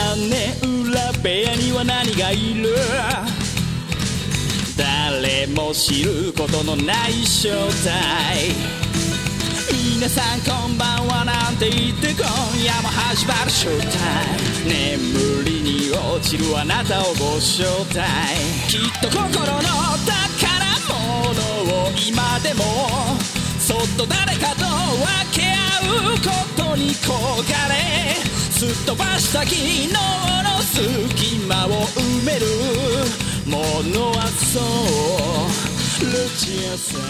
屋根裏部屋には何がいる？誰も知ることのない正体。皆さんこんばんはなんて言って今夜も始まるショータイム。眠りに落ちるあなたをご招待。きっと心の宝物を今でもそっと誰かと分け合うことに焦がれ、すっ飛ばした昨日の隙間を埋めるものはそうルチアさん。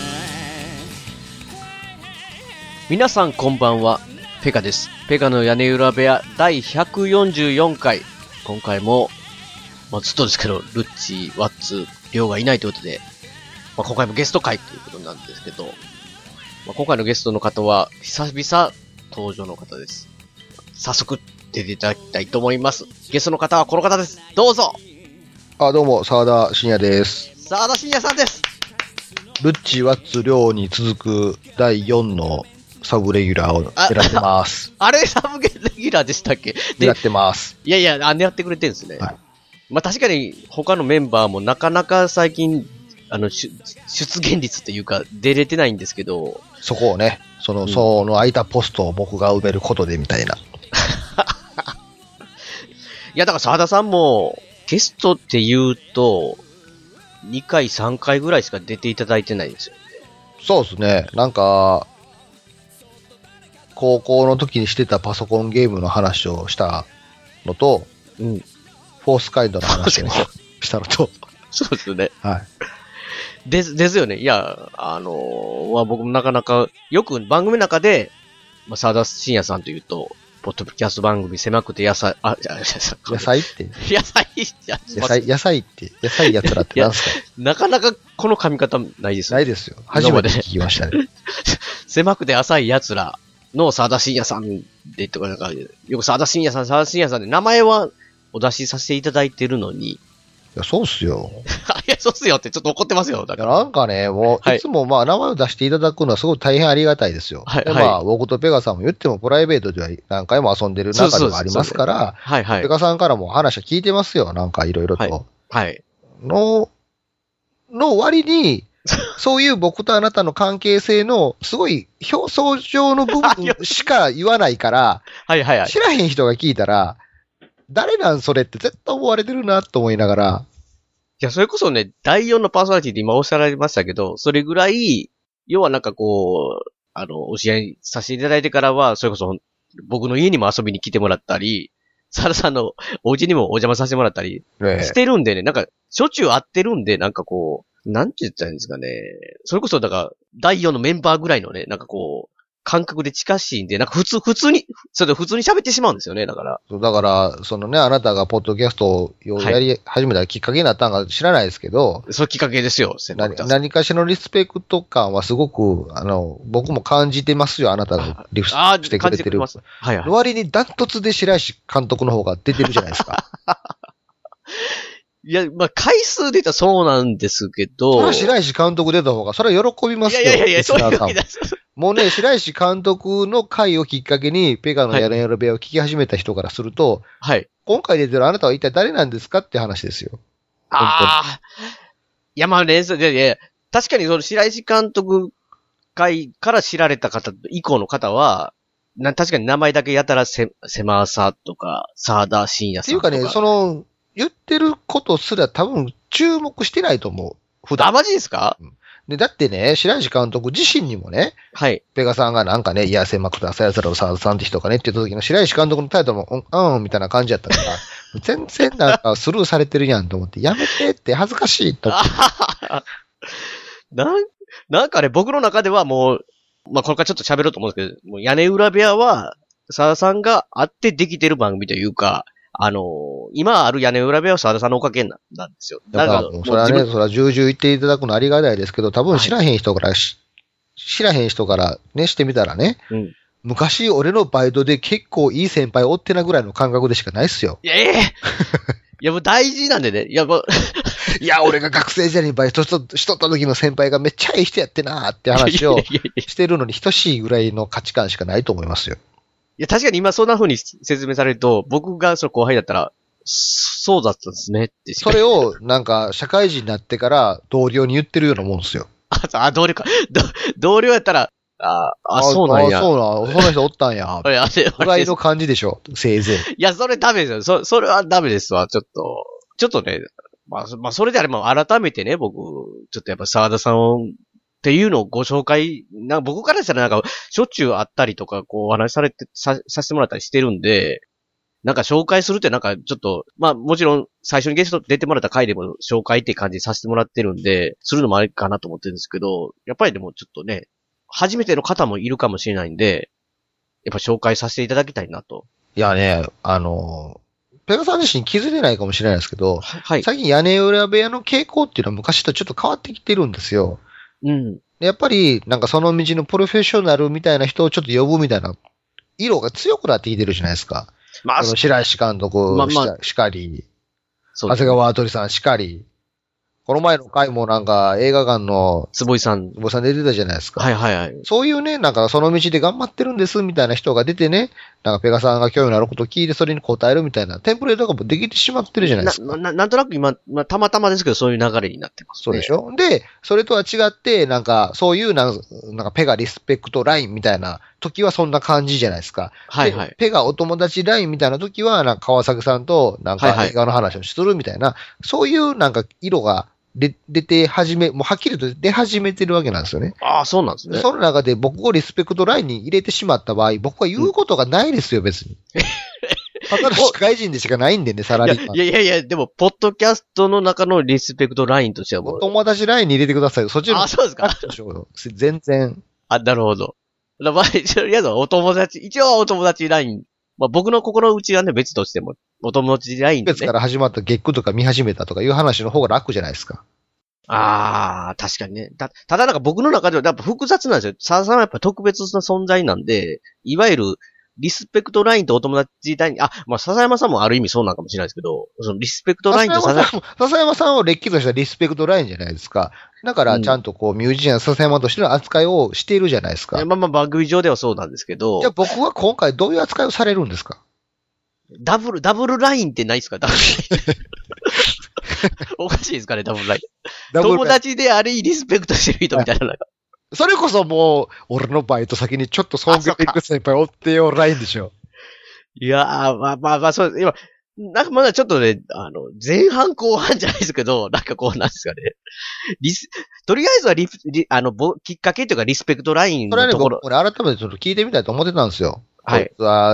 皆さんこんばんは、ペカです。ペカの屋根裏部屋第144回。今回も、ずっとですけど、ルッチ、ワッツ、リョウがいないということで、今回もゲスト会ということなんですけど、今回のゲストの方は、久々登場の方です。早速、出ていただきたいと思います。ゲストの方はこの方です。どうぞ。 どうも、沢田信也です。 沢田信也さんです。 ルッチ、ワッツ、リョウに続く第4のサブレギュラーを狙ってます。 あれサブレギュラーでしたっけ？ 狙ってます。 いやいや、狙ってくれてるんですね。 はい。 確かに他のメンバーもなかなか最近、出現率っていうか出れてないんですけど。 そこをね、その空いたポストを僕が埋めることでみたいな。 いや、だから沢田さんもゲストって言うと、2回3回ぐらいしか出ていただいてないんですよね。 そうですね。なんか、高校の時にしてたパソコンゲームの話をしたのと、 うん。 フォースカイドの話をしたのと。 そうですね。 はい。 ですよね。いや、僕もなかなか、よく番組の中で、沢田信也さんというと、ポッドキャスト番組狭くて野菜って。 野菜やつらって何すか？ なかなかこの噛み方ないですよ。 ないですよ。初めて聞きましたね。 狭くて浅い奴らの沢田信也さんでとかなんか、よく沢田信也さんで名前はお出しさせていただいてるのに。 いや、そうっすよ。 いや、そうっすよってちょっと怒ってますよ。だから。 なんかね、もう、いつも名前を出していただくのはすごい大変ありがたいですよ。 はい。 で、僕とペガさんも言ってもプライベートでは何回も遊んでる中でもありますから、 はいはい。 ペガさんからも話は聞いてますよ。なんかいろいろと。 はい。 の割に、そういう僕とあなたの関係性のすごい表層上の部分しか言わないから、 はいはいはい。 知らへん人が聞いたら、誰なんそれって絶対思われてるなと思いながら。 いや、それこそね、第4のパーソナリティって今おっしゃられましたけど、それぐらい、要はなんかこう、お試合させていただいてからは、それこそ僕の家にも遊びに来てもらったり、サラさんのお家にもお邪魔させてもらったりしてるんでね、なんか、しょっちゅう会ってるんで、なんかこう、なんて言ったらいいんですかね。それこそ、だから、第4のメンバーぐらいのね、なんかこう、感覚で近しいんで、なんか普通に喋ってしまうんですよね、だから。 だから、そのね、あなたがポッドキャストをやり始めたきっかけになったのか知らないですけど、 そうきっかけですよ、 何かしらのリスペクト感はすごく、僕も感じてますよ、あなたがリフしてくれてる。 はいはい。 割にダントツで白石監督の方が出てるじゃないですか。 いや、回数で言ったらそうなんですけど。 それは白石監督出た方が、それは喜びますよ。 いや、そういうわけです。 もうね、白石監督の回をきっかけに、ペガのやらやら部屋を聞き始めた人からすると、 はい。 今回出てるあなたは一体誰なんですかって話ですよ。 ああ。いや、確かにその白石監督回から知られた方以降の方は、確かに名前だけやたら狭さとか、沢田信也さんとか。 っていうかね、言ってることすら多分注目してないと思う。普段。 マジですか？ で、だってね、白石監督自身にもね、 はい。 ペガさんがなんかね、いや、狭くて朝やつらを沢田さんって人がねって言った時の白石監督の態度も、みたいな感じやったから、全然なんかスルーされてるやんと思って、やめてって恥ずかしいと。 なんかね、僕の中ではもう、これからちょっと喋ろうと思うんですけど、もう屋根裏部屋は、沢田さんがあってできてる番組というか、今ある屋根裏部屋は沢田さんのおかげなんですよ。 だから、それはね、それは重々言っていただくのありがたいですけど、多分知らへん人からね、してみたらね、昔俺のバイトで結構いい先輩おってなぐらいの感覚でしかないっすよ。 いやもう大事なんでね。いや俺が学生時代にバイトしとった時の先輩がめっちゃいい人やってなーって話をしてるのに等しいぐらいの価値観しかないと思いますよ。 や、確かに今そんな風に説明されると、僕がその後輩だったら、そうだったんですねってしか。 それを、なんか、社会人になってから同僚に言ってるようなもんですよ。 同僚か。同僚やったら、そうなんや。 そんな人おったんや。 ぐらいの感じでしょ、せいぜい。 いや、それダメですよ。それはダメですわ。ちょっとね、まあ、それであれば改めてね、僕、ちょっとやっぱ沢田さんっていうのをご紹介、僕からしたらなんか、しょっちゅう会ったりとか、こう、お話させてもらったりしてるんで、なんか紹介するってなんかちょっと、まあもちろん最初にゲスト出てもらった回でも紹介って感じさせてもらってるんで、するのもありかなと思ってるんですけど、やっぱりでもちょっとね、初めての方もいるかもしれないんで、やっぱ紹介させていただきたいなと。 いやね、ペガさん自身気づいてないかもしれないですけど、 はい。 最近屋根裏部屋の傾向っていうのは昔とちょっと変わってきてるんですよ。 うん。 やっぱり、なんかその道のプロフェッショナルみたいな人をちょっと呼ぶみたいな、色が強くなってきてるじゃないですか。 まあ、 白石監督しかり、長谷川あとりさんしかり、この前の回もなんか映画館の坪井さん出てたじゃないですか。 はいはいはい。 そういうね、なんかその道で頑張ってるんですみたいな人が出てね、なんかペガさんが興味のあることを聞いてそれに答えるみたいなテンプレートがもうできてしまってるじゃないですか。 なんとなく今、まあ、たまたまですけどそういう流れになってますね。 そうでしょ。で、それとは違って、なんかそういうなんかペガリスペクトラインみたいな時はそんな感じじゃないですか。 はいはい。 ペガお友達ラインみたいな時は、なんか川崎さんとなんか映画の話をするみたいな、そういうなんか色が出てもうはっきりと出始めてるわけなんですよね。 ああ、そうなんですね。 その中で僕をリスペクトラインに入れてしまった場合、僕は言うことがないですよ、別に。ただの社会人でしかないんでね、サラリーマン。 いや、でも、ポッドキャストの中のリスペクトラインとしてはもう。 お友達ラインに入れてください。そっちの。 そうですか。 全然。 なるほど。まあ、とりあえずお友達、一応お友達ライン。まあ、僕の心の内はね、別としても、お友達ラインで、ね。 別から始まった月9とか見始めたとかいう話の方が楽じゃないですか。 確かにね。ただなんか僕の中ではやっぱ複雑なんですよ。沢田さんはやっぱ特別な存在なんで、いわゆるリスペクトラインとお友達ライン、まあ笹山さんもある意味そうなんかもしれないですけど、そのリスペクトラインと笹山さんはれっきとしたリスペクトラインじゃないですか。だからちゃんとこうミュージシャン笹山としての扱いをしているじゃないですか。 まあ番組上ではそうなんですけど。 じゃあ僕は今回どういう扱いをされるんですか？ ダブルラインってないですか？ダブルライン。おかしいですかね、ダブルライン。友達でありリスペクトしてる人みたいな。 それこそもう、俺のバイト先にちょっと尊敬いく先輩おってよラインでしょ。 いやー、まあ、そう、今、なんかまだちょっとね、前半後半じゃないですけど、なんかこうなんですかね。とりあえずはきっかけというかリスペクトラインのところ。 それね、僕、改めてちょっと聞いてみたいと思ってたんですよ。 はい。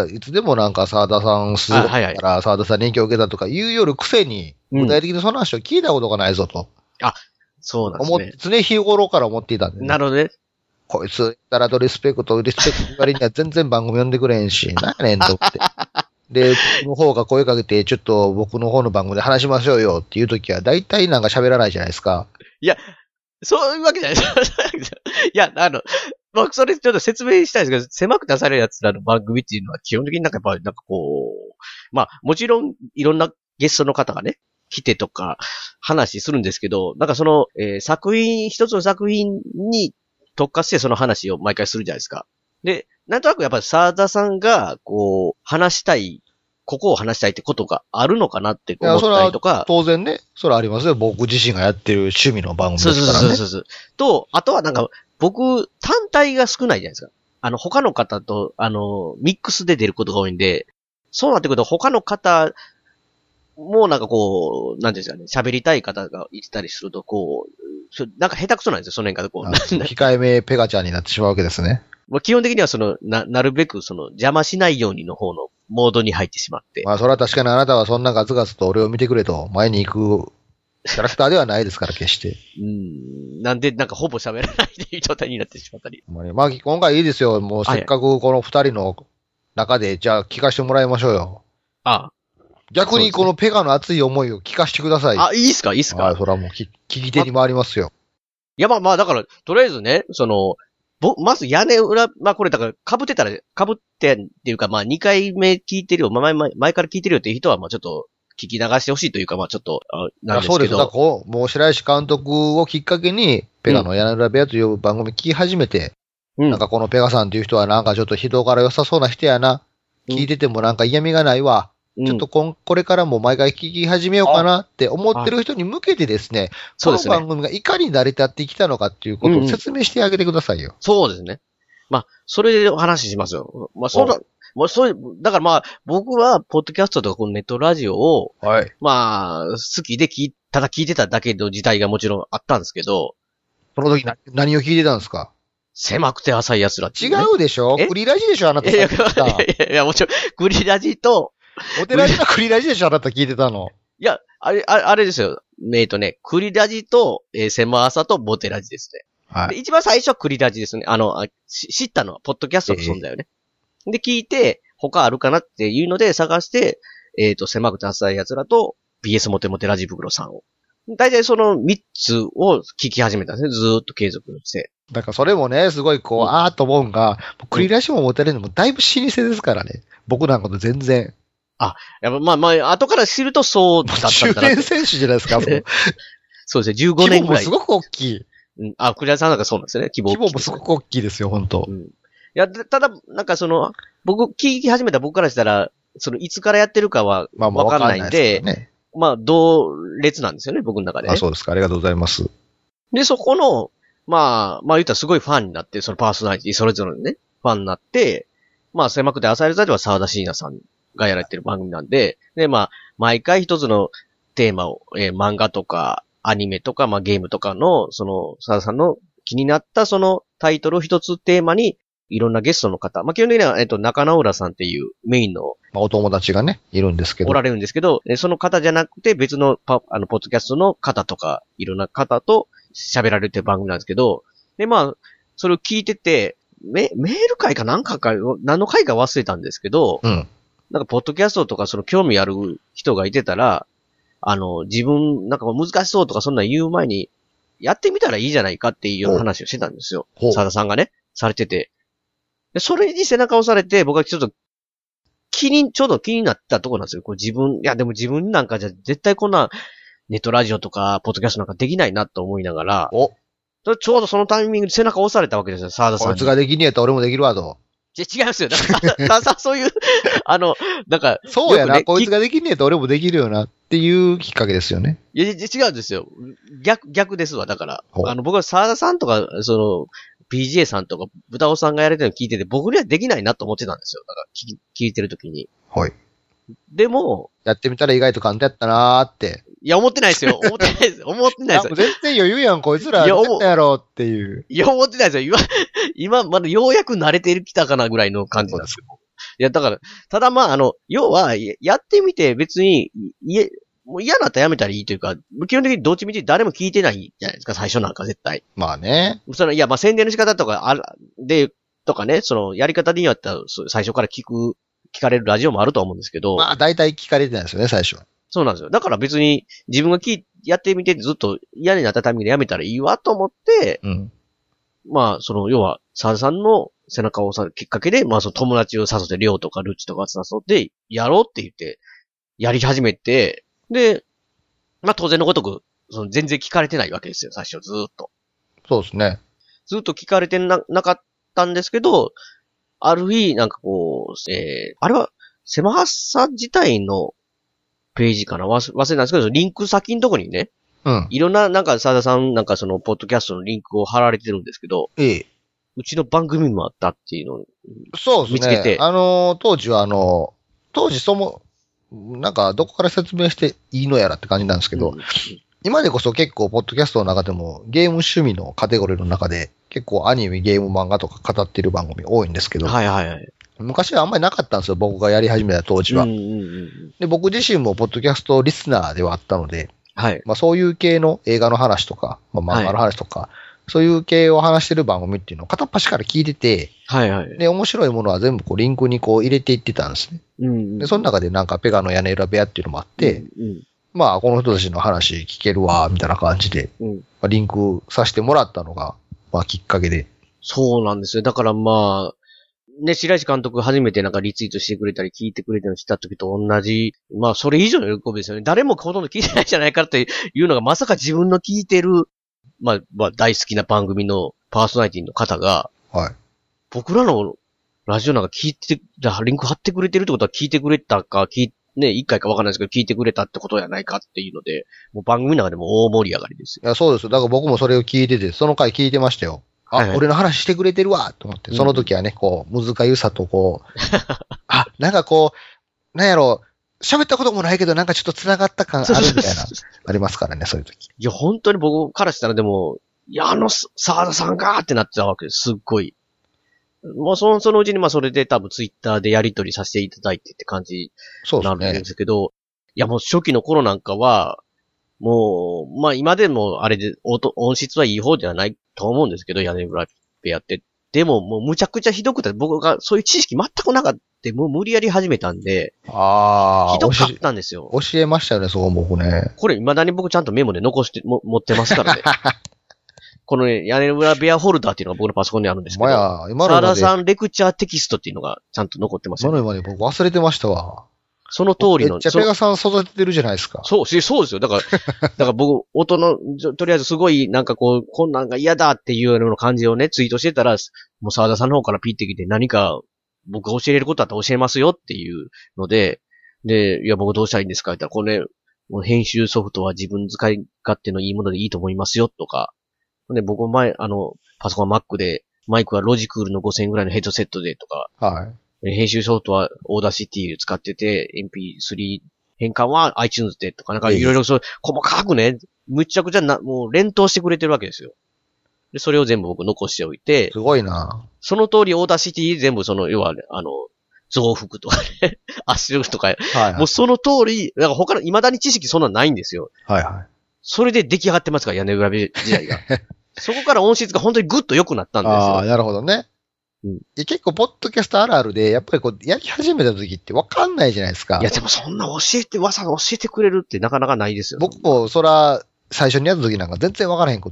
いつでもなんか沢田さんすごいから沢田さんに影響を受けたとか言うよるくせに、具体的にその話を聞いたことがないぞと。 そうなんですね。 常日頃から思っていたんで、ね。 なるほどね。 こいつ、だらとリスペクト割には全然番組読んでくれんし、なんやねんと思って。で、僕の方が声かけて、ちょっと僕の方の番組で話しましょうよっていう時は、大体なんか喋らないじゃないですか。 いや、そういうわけじゃないです。いや、僕それちょっと説明したいんですけど、狭く出されるやつらの番組っていうのは基本的になんかやっぱりなんかこう、まあもちろんいろんなゲストの方がね、来てとか話するんですけど、なんかその、一つの作品に特化してその話を毎回するじゃないですか。で、なんとなくやっぱり沢田さんがこうここを話したいってことがあるのかなって思ったりとか。 当然ね、それはありますよ。僕自身がやってる趣味の番組ですからね。 そう。と、あとはなんか、僕、単体が少ないじゃないですか。他の方と、ミックスで出ることが多いんで、そうなってくると他の方もなんかこう、なんていうんですかね、喋りたい方がいたりすると、こう、なんか下手くそなんですよ、その辺からこう。 控えめペガちゃんになってしまうわけですね。 基本的にはなるべく邪魔しないようにの方のモードに入ってしまって。 まあ、それは確かにあなたはそんなガツガツと俺を見てくれと前に行くキャラクターではないですから、決して。 なんで、なんかほぼ喋らないという状態になってしまったり。 まあ、今回いいですよ。もうせっかくこの二人の中で、じゃあ聞かせてもらいましょうよ。逆にこのペガの熱い思いを聞かせてください。 いいっすかそれはもう聞き手に回りますよ。 いや、まあ、だから、とりあえずね、まず屋根裏、まあこれだから被ってっていうか、まあ2回目聞いてるよ、前から聞いてるよっていう人は、まあちょっと聞き流してほしいというか、まあちょっと、なんですけど。そうです。 だからもう白石監督をきっかけに、ペガの屋根裏部屋という番組聞き始めて、なんかこのペガさんっていう人はなんかちょっと人柄良さそうな人やな、 聞いててもなんか嫌味がないわ。ちょっとこれからも毎回聞き始めようかなって思ってる人に向けてですね、この番組がいかに成り立ってきたのかっていうことを説明してあげてくださいよ。 そうですね。まあ、それでお話ししますよ。まあ、そうだからまあ、僕は、ポッドキャストとかこのネットラジオを、 はい。 まあ、好きでただ聞いてただけの時代がもちろんあったんですけど、 その時何を聞いてたんですか？ 狭くて浅い奴らっていう、 違うでしょ？クリラジでしょあなた。 いや、もちろん、クリラジと、 お寺ジのクリラジでしょあなた聞いてたの。 いや、あれですよ。クリラジと、狭浅とボテラジですね。 はい。 で一番最初はクリラジですね。知ったのは、ポッドキャストの存在よね。で、聞いて、他あるかなっていうので探して、狭くて浅い奴らと、BS モテモテラジ袋さんを。大体その3つを聞き始めたんですね。ずーっと継続して。 だからそれもね、すごいあーと思うんが、クリラジもモテるのもだいぶ老舗ですからね。僕なんかと全然。 やっぱまあ、後から知るとそうだったんだな。 10年選手じゃないですか、もう。 そうですね、15年ぐらい。 規模もすごく大きい。 クリラジさんなんかそうなんですよね、規模もすごく大きいですよ、本当。 いや、ただ、なんか僕、聞き始めた僕からしたら、いつからやってるかは、わかんないんで、まあ、同列なんですよね、僕の中で、ね。 そうですか、ありがとうございます。 で、そこの、まあ言ったらすごいファンになって、そのパーソナリティ、それぞれのね、ファンになって、まあ、狭くて浅い座では沢田信也さんがやられてる番組なんで、で、まあ、毎回一つのテーマを、漫画とか、アニメとか、まあ、ゲームとかの、沢田さんの気になったそのタイトルを一つテーマに、いろんなゲストの方、まあ、基本的には、中野浦さんっていうメインの、 まあ、お友達がね、いるんですけど。 おられるんですけど、その方じゃなくて別のポッドキャストの方とか、いろんな方と喋られてる番組なんですけど、で、まあ、それを聞いてて、メール会か何の会か忘れたんですけど、なんか、ポッドキャストとかその興味ある人がいてたら、自分、なんか難しそうとかそんな言う前に、やってみたらいいじゃないかっていうような話をしてたんですよ。沢田さんがね、されてて。で、それに背中を押されて、僕はちょっとちょうど気になったところなんですよ。でも自分なんかじゃ絶対こんなネットラジオとか、ポッドキャストなんかできないなと思いながら、ちょうどそのタイミングで背中を押されたわけですよ、沢田さんに。 こいつができねえと俺もできるわと。 違いますよ。だからそういう、なんか、 そうやな、こいつができねえと俺もできるよなっていうきっかけですよね。 いや、違うんですよ。逆ですわ。だから、僕は沢田さんとか、PJ さんとか、豚尾さんがやれてるの聞いてて、僕にはできないなと思ってたんですよ。だから聞いてるときに。 はい。 でも、 やってみたら意外と簡単やったなーって。 いや、思ってないですよ。思ってないですよ。 全然余裕やん、こいつら。やろうっていう。 いや、思ってないですよ。今、まだようやく慣れてきたかなぐらいの感じなんですよ。いや、だから、ただまあ、要は、やってみて別に、もう嫌だったらやめたらいいというか、基本的にどっちみち誰も聞いてないじゃないですか、最初なんか絶対。 まあね。 いや、まあ宣伝の仕方とか、とかね、やり方によっては、最初から聞かれるラジオもあると思うんですけど。 まあ、大体聞かれてないですよね、最初は。 そうなんですよ。だから別に、自分がやってみてずっと嫌になったタイミングでやめたらいいわと思って、まあ、要は、沢田さんの背中を押されるきっかけで、まあ、友達を誘って、りょうとかルッチとか誘って、やろうって言って、やり始めて、で、まあ当然のごとく、全然聞かれてないわけですよ、最初ずーっと。 そうですね。 ずっと聞かれてなかったんですけど、ある日、なんかあれは、セマハッサ自体のページかな忘れたんですけど、リンク先のとこにね、いろんな、なんか、沢田さん、なんかポッドキャストのリンクを貼られてるんですけど、うちの番組もあったっていうのをそうですね。 見つけて。 当時はなんか、どこから説明していいのやらって感じなんですけど、今でこそ結構、ポッドキャストの中でも、ゲーム趣味のカテゴリーの中で、結構アニメ、ゲーム、漫画とか語ってる番組多いんですけど、昔はあんまりなかったんですよ、僕がやり始めた当時は。で、僕自身もポッドキャストリスナーではあったので、まあそういう系の映画の話とか、まあ漫画の話とか、そういう系を話してる番組っていうのを片っ端から聞いてて、で、面白いものは全部リンクに入れていってたんですね。で、その中でなんかペガの屋根裏部屋っていうのもあって、まあこの人たちの話聞けるわ、みたいな感じで、まあ、リンクさせてもらったのが、まあきっかけで。 そうなんですよ。だからまあ、ね、白石監督初めてなんかリツイートしてくれたり聞いてくれたりした時と同じ、まあそれ以上の喜びですよね。誰もほとんど聞いてないじゃないかっていうのがまさか自分の聞いてる、まあ大好きな番組のパーソナリティの方が、僕らのラジオなんか聞いて、リンク貼ってくれてるってことは聞いてくれたか、ね、一回かわかんないですけど、聞いてくれたってことやないかっていうので、もう番組の中でも大盛り上がりですよ。 いや、そうですよ。だから僕もそれを聞いてて、その回聞いてましたよ。あ、 はいはい、 俺の話してくれてるわと思って、その時はね、こう、むずかゆさとこう、あ、なんかこう、なんやろ、喋ったこともないけど、なんかちょっと繋がった感あるみたいな、ありますからね、そういう時。 いや、本当に僕からしたらでも、いや、沢田さんがーってなってたわけです。すっごい。もうそのうちにそれで多分ツイッターでやり取りさせていただいてって感じなんですけど、いやもう初期の頃なんかは、もう、今でもあれで音質はいい方ではないと思うんですけど、屋根裏部屋って。でももうむちゃくちゃひどくて、僕がそういう知識全くなかった。もう無理やり始めたんで、ひどかったんですよ。 教えましたよね、そこ僕ね。 これ未だに僕ちゃんとメモで残して持ってますからね。このね、屋根裏部屋ホルダーっていうのが僕のパソコンにあるんですけど、沢田さんレクチャーテキストっていうのがちゃんと残ってますよね。 今の今ね、僕忘れてましたわ。 その通りの。 めっちゃペガさん育ててるじゃないですか。 そうですよ。だから僕、音の、とりあえずすごい、なんかこう、こんなんが嫌だっていうような感じをね、ツイートしてたら、もう沢田さんの方からピッてきて何か僕が教えれることだったら教えますよっていうので、いや僕どうしたらいいんですかって言ったら、これね、もう編集ソフトは自分使い勝手のいいものでいいと思いますよとか、で、僕前、パソコンは Mac で、マイクはロジクールの5000円ぐらいのヘッドセットでとか、 はい。 編集ソフトはオーダーシティ使ってて、MP3 変換は iTunes でとか、なんかいろいろそう、細かくね、むちゃくちゃもう連投してくれてるわけですよ。で、それを全部僕残しておいて、 すごいな。 その通りオーダーシティ全部要は、増幅とかね、圧力とか、はいはい、もうその通り、なんか他の未だに知識そんなないんですよ。 はいはい。 それで出来上がってますから、屋根裏時代が。そこから音質が本当にグッと良くなったんですよ。 ああ、なるほどね。うん、結構、ポッドキャストあるあるで、やっぱりこう、やり始めた時って分かんないじゃないですか。 いや、でもそんなわざわざ教えてくれるってなかなかないですよ。 僕も、最初にやった時なんか全然分からへんくって、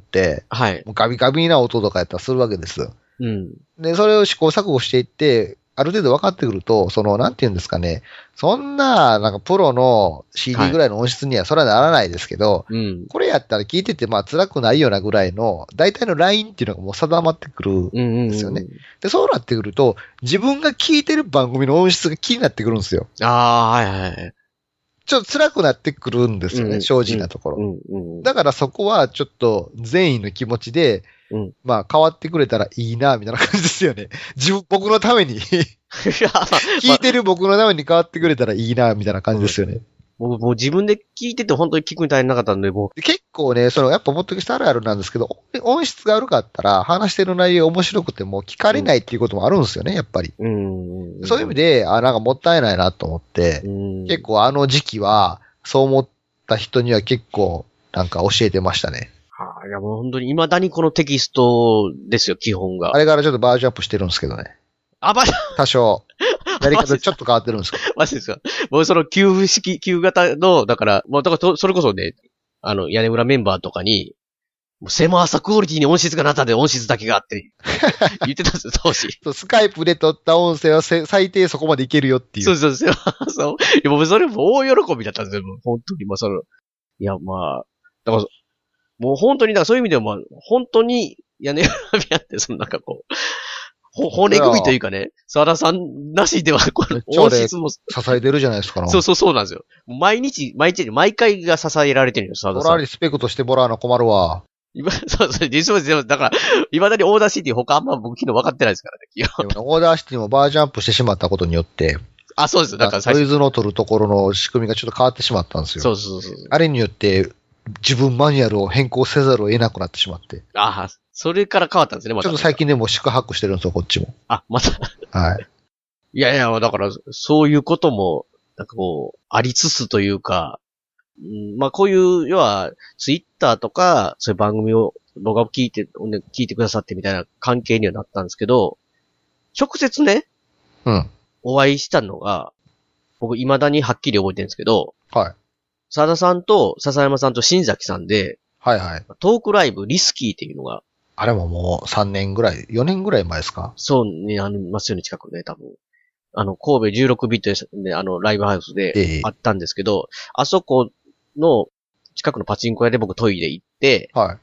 はい。 もうガビガビな音とかやったらするわけです。 うん。 で、それを試行錯誤していって、ある程度分かってくると、なんて言うんですかね、そんな、なんかプロの CD ぐらいの音質にはそれはならないですけど、はい、これやったら聞いてて辛くないようなぐらいの、大体のラインっていうのがもう定まってくるんですよね。で、そうなってくると、自分が聞いてる番組の音質が気になってくるんですよ。 ああ、はいはい。 ちょっと辛くなってくるんですよね、正直なところ。だからそこはちょっと善意の気持ちで、変わってくれたらいいな、みたいな感じですよね。僕のために聞いてる僕のために変わってくれたらいいな、みたいな感じですよね。 もう自分で聞いてて本当に聞くみたいになかったんで、もう。 結構ね、やっぱポッドキャストあるあるなんですけど、音質が悪かったら話してる内容面白くても聞かれないっていうこともあるんですよね、やっぱり。そういう意味で、なんかもったいないなと思って、結構時期は、そう思った人には結構、なんか教えてましたね。 いやもう本当に未だにこのテキストですよ、基本が。 あれからちょっとバージョンアップしてるんですけどね。多少。やり方ちょっと変わってるんですかマジですか。もうその旧型の、だから、もうだからそれこそね、屋根裏メンバーとかに、もう狭さクオリティに音質がなったで音質だけがあって言ってたんですよ、当時。 スカイプで撮った音声は最低そこまでいけるよっていう。 そう。いや、もうそれも大喜びだったんですよ、本当に。いや、だから、もう本当に、だからそういう意味では本当に屋根裏部屋って、なんかこう、骨組みというかね、沢田さんなしでは、この音質も。支えてるじゃないですか。 そうなんですよ。毎回が支えられてるんですよ、沢田さん。 そらリスペクトしてもらうの困るわ。 実は、だから、未だにオーダーシティ他あんま僕昨日分かってないですからね、 オーダーシティもバージョンアップしてしまったことによって、 そうです。だからノイズの取るところの仕組みがちょっと変わってしまったんですよ。 そう。 あれによって、自分マニュアルを変更せざるを得なくなってしまって。 それから変わったんですね、また。 ちょっと最近でも四苦八苦してるんですよ、こっちも。 また。 はい。 いや、だから、そういうことも、なんかこう、ありつつというか、こういう、要は、ツイッターとか、そういう番組を、僕が聞いてくださってみたいな関係にはなったんですけど、直接ね、お会いしたのが、僕未だにはっきり覚えてるんですけど、 はい。 沢田さんと笹山さんと新崎さんで、 はいはい。 トークライブリスキーっていうのが、 あれももう3年ぐらい、4年ぐらい前ですか？ そうね、ありますよね、近くね、多分。神戸16ビットで、ライブハウスであったんですけど、あそこの近くのパチンコ屋で僕トイレ行って、 はい。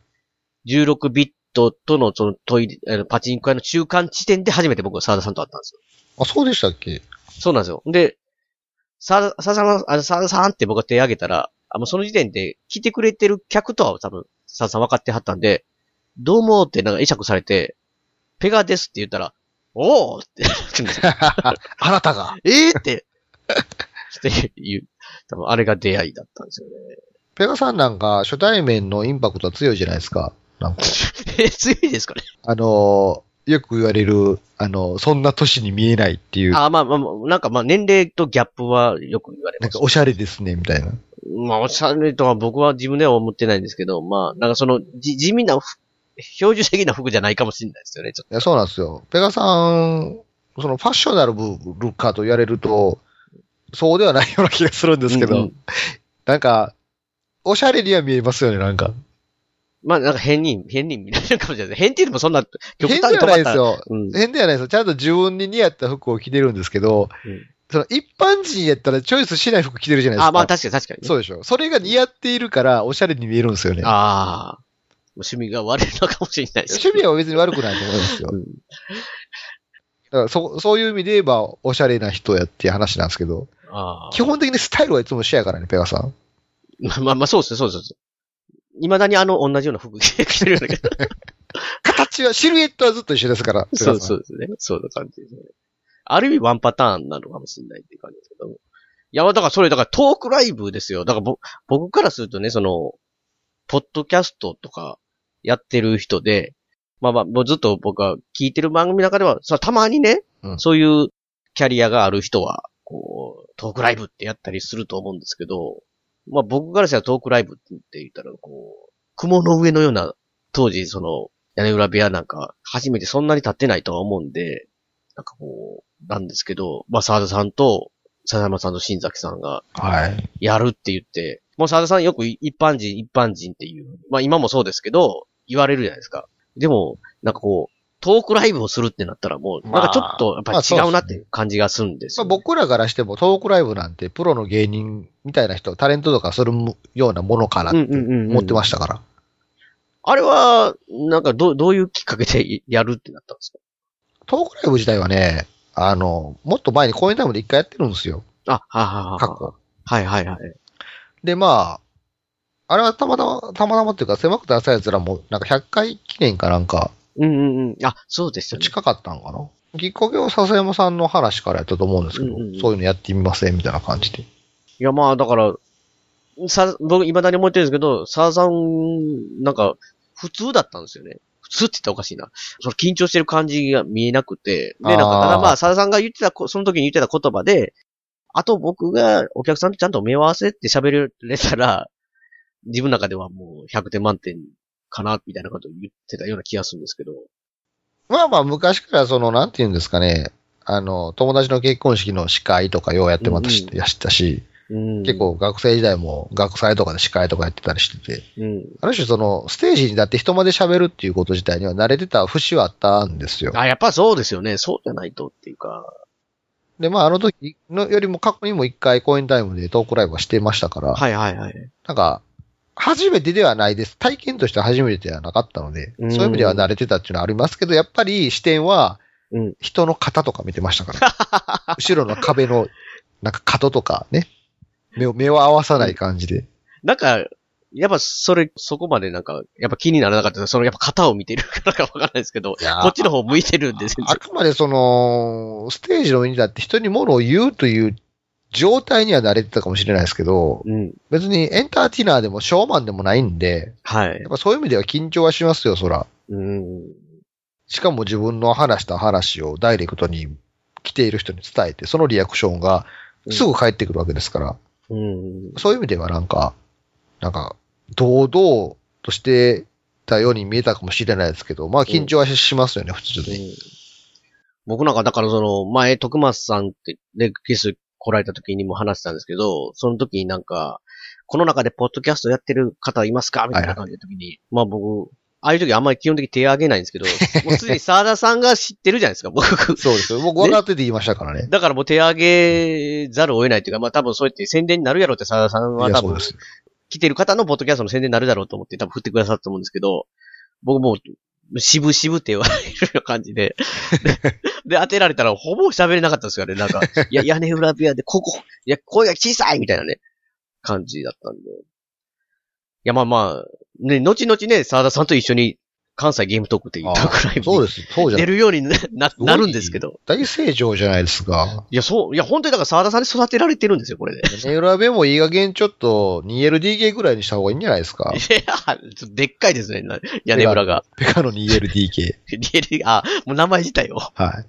16ビットとのそのパチンコ屋の中間地点で初めて僕は沢田さんと会ったんですよ。 あ、そうでしたっけ？ そうなんですよ。で、さださんって僕が手挙げたら、もうその時点で来てくれてる客とは多分、さださん分かってはったんで、どうもってなんか会釈されて、ペガですって言ったら、おーってあなたが。 って言う。多分あれが出会いだったんですよね。 ペガさんなんか初対面のインパクトは強いじゃないですか。なんか。 強いですかね。 よく言われる、そんな年に見えないっていう。 まあ、なんか年齢とギャップはよく言われます。 なんかおしゃれですね、みたいな。 まあ、おしゃれとは僕は自分では思ってないんですけど、まあ、なんかその、地味な、標準的な服じゃないかもしれないですよね、ちょっと。 いや、そうなんですよ。ペガさん、そのファッショナルルッカーと言われると、そうではないような気がするんですけど、なんか、おしゃれには見えますよね、なんか。 まあ、なんか変に見られるかもしれない。変っていうのもそんな、 変ではないですよ。 うん、 変ではないですよ。ちゃんと自分に似合った服を着てるんですけど、その一般人やったらチョイスしない服着てるじゃないですか。 まあ確かに、ね。 そうでしょ。それが似合っているから、おしゃれに見えるんですよね。 趣味が悪いのかもしれないです。 趣味は別に悪くないと思いますよ。だからそういう意味で言えば、おしゃれな人やっていう話なんですけど、基本的にスタイルはいつも一緒やからね、ペガさん。 まあ、そうですね。未だに同じような服着てるようなけど。 形は、シルエットはずっと一緒ですから。 そうですね。そういう感じですね。ある意味ワンパターンなのかもしれないっていう感じですけども。いや、だからトークライブですよ。だから僕からするとね、ポッドキャストとかやってる人で、もうずっと僕が聞いてる番組の中では、たまにね、そういうキャリアがある人は、こう、トークライブってやったりすると思うんですけど、まあ僕からしたらトークライブって言ったら、こう、雲の上のような、当時屋根裏部屋なんか、初めてそんなに経ってないとは思うんで、なんかこう、なんですけど、まあ沢田さんと、笹山さんと新崎さんが、やるって言って、もう沢田さんよく一般人っていう、まあ今もそうですけど、言われるじゃないですか。でも、なんかこう、トークライブをするってなったらもう、なんかちょっとやっぱり違うなっていう感じがするんですよ、ね。 僕らからしてもトークライブなんてプロの芸人みたいな人、タレントとかするようなものかなって思ってましたから。 あれは、なんかどういうきっかけでやるってなったんですか？ トークライブ自体はね、もっと前に公演タイムで一回やってるんですよ。 過去。 はい。 で、まあ、あれはたまたまっていうか、狭くて浅い奴らも、なんか100回記念かなんか。 そうですよね。 近かったんかな。きっかけは笹山さんの話からやったと思うんですけど、そういうのやってみませんみたいな感じで。 いや、まあ、だから、僕、未だに思ってるんですけど、沢さん、なんか、普通だったんですよね。普通って言ったらおかしいな。緊張してる感じが見えなくて。で、なんか、ただまあ、沢さんがその時に言ってた言葉で、あと僕がお客さんとちゃんと目を合わせて喋れたら、自分の中ではもう100点満点かな、みたいなことを言ってたような気がするんですけど。 まあ、昔からなんて言うんですかね、友達の結婚式の司会とかようやってましたし、結構学生時代も学祭とかで司会とかやってたりしてて、ある種ステージにだって人まで喋るっていうこと自体には慣れてた節はあったんですよ。 やっぱそうですよね。そうじゃないとっていうか。 で、まあ時のよりも過去にも一回公演タイムでトークライブはしてましたから、なんか、初めてではないです。体験としては初めてではなかったので、そういう意味では慣れてたっていうのはありますけど、やっぱり視点は、人の肩とか見てましたから。後ろの壁の、なんか角とかね。目を合わさない感じで。 なんか、やっぱそこまでなんか、やっぱ気にならなかった。やっぱ肩を見てるからかわからないですけど、こっちの方向いてるんですよ。 あくまでステージの上に立って人に物を言うという状態には慣れてたかもしれないですけど、別にエンターテイナーでもショーマンでもないんで、やっぱそういう意味では緊張はしますよ、そら。しかも自分の話した話をダイレクトに来ている人に伝えて、そのリアクションがすぐ返ってくるわけですから、そういう意味ではなんか、堂々としてたように見えたかもしれないですけど、まあ緊張はしますよね、普通に。 僕なんか、だから前、徳松さんってゲスト来られた時にも話したんですけど、その時になんか、この中でポッドキャストやってる方いますかみたいな感じの時に、まあ僕、ああいう時あんまり基本的に手挙げないんですけど、もうすでに沢田さんが知ってるじゃないですか、僕。 そうですよ。僕分かってて言いましたからね。 だからもう手挙げざるを得ないというか、まあ多分そうやって宣伝になるやろうって沢田さんは多分、来てる方のポッドキャストの宣伝になるだろうと思って多分振ってくださったと思うんですけど、僕もう渋々って言われるような感じで。で、当てられたらほぼ喋れなかったですからね。なんか、いや、屋根裏部屋で、いや、声が小さいみたいなね、感じだったんで。いや、まあ、ね、後々ね、沢田さんと一緒に関西ゲームトークっていうトークライブに出るように なるんですけど。 大成長じゃないですか。 いや、本当にだから沢田さんに育てられてるんですよ、これで。 屋根裏部屋もいい加減ちょっと 2LDK ぐらいにした方がいいんじゃないですか。 いや、でっかいですね、屋根裏が。 ペカの 2LDK。 もう名前自体を。 はい。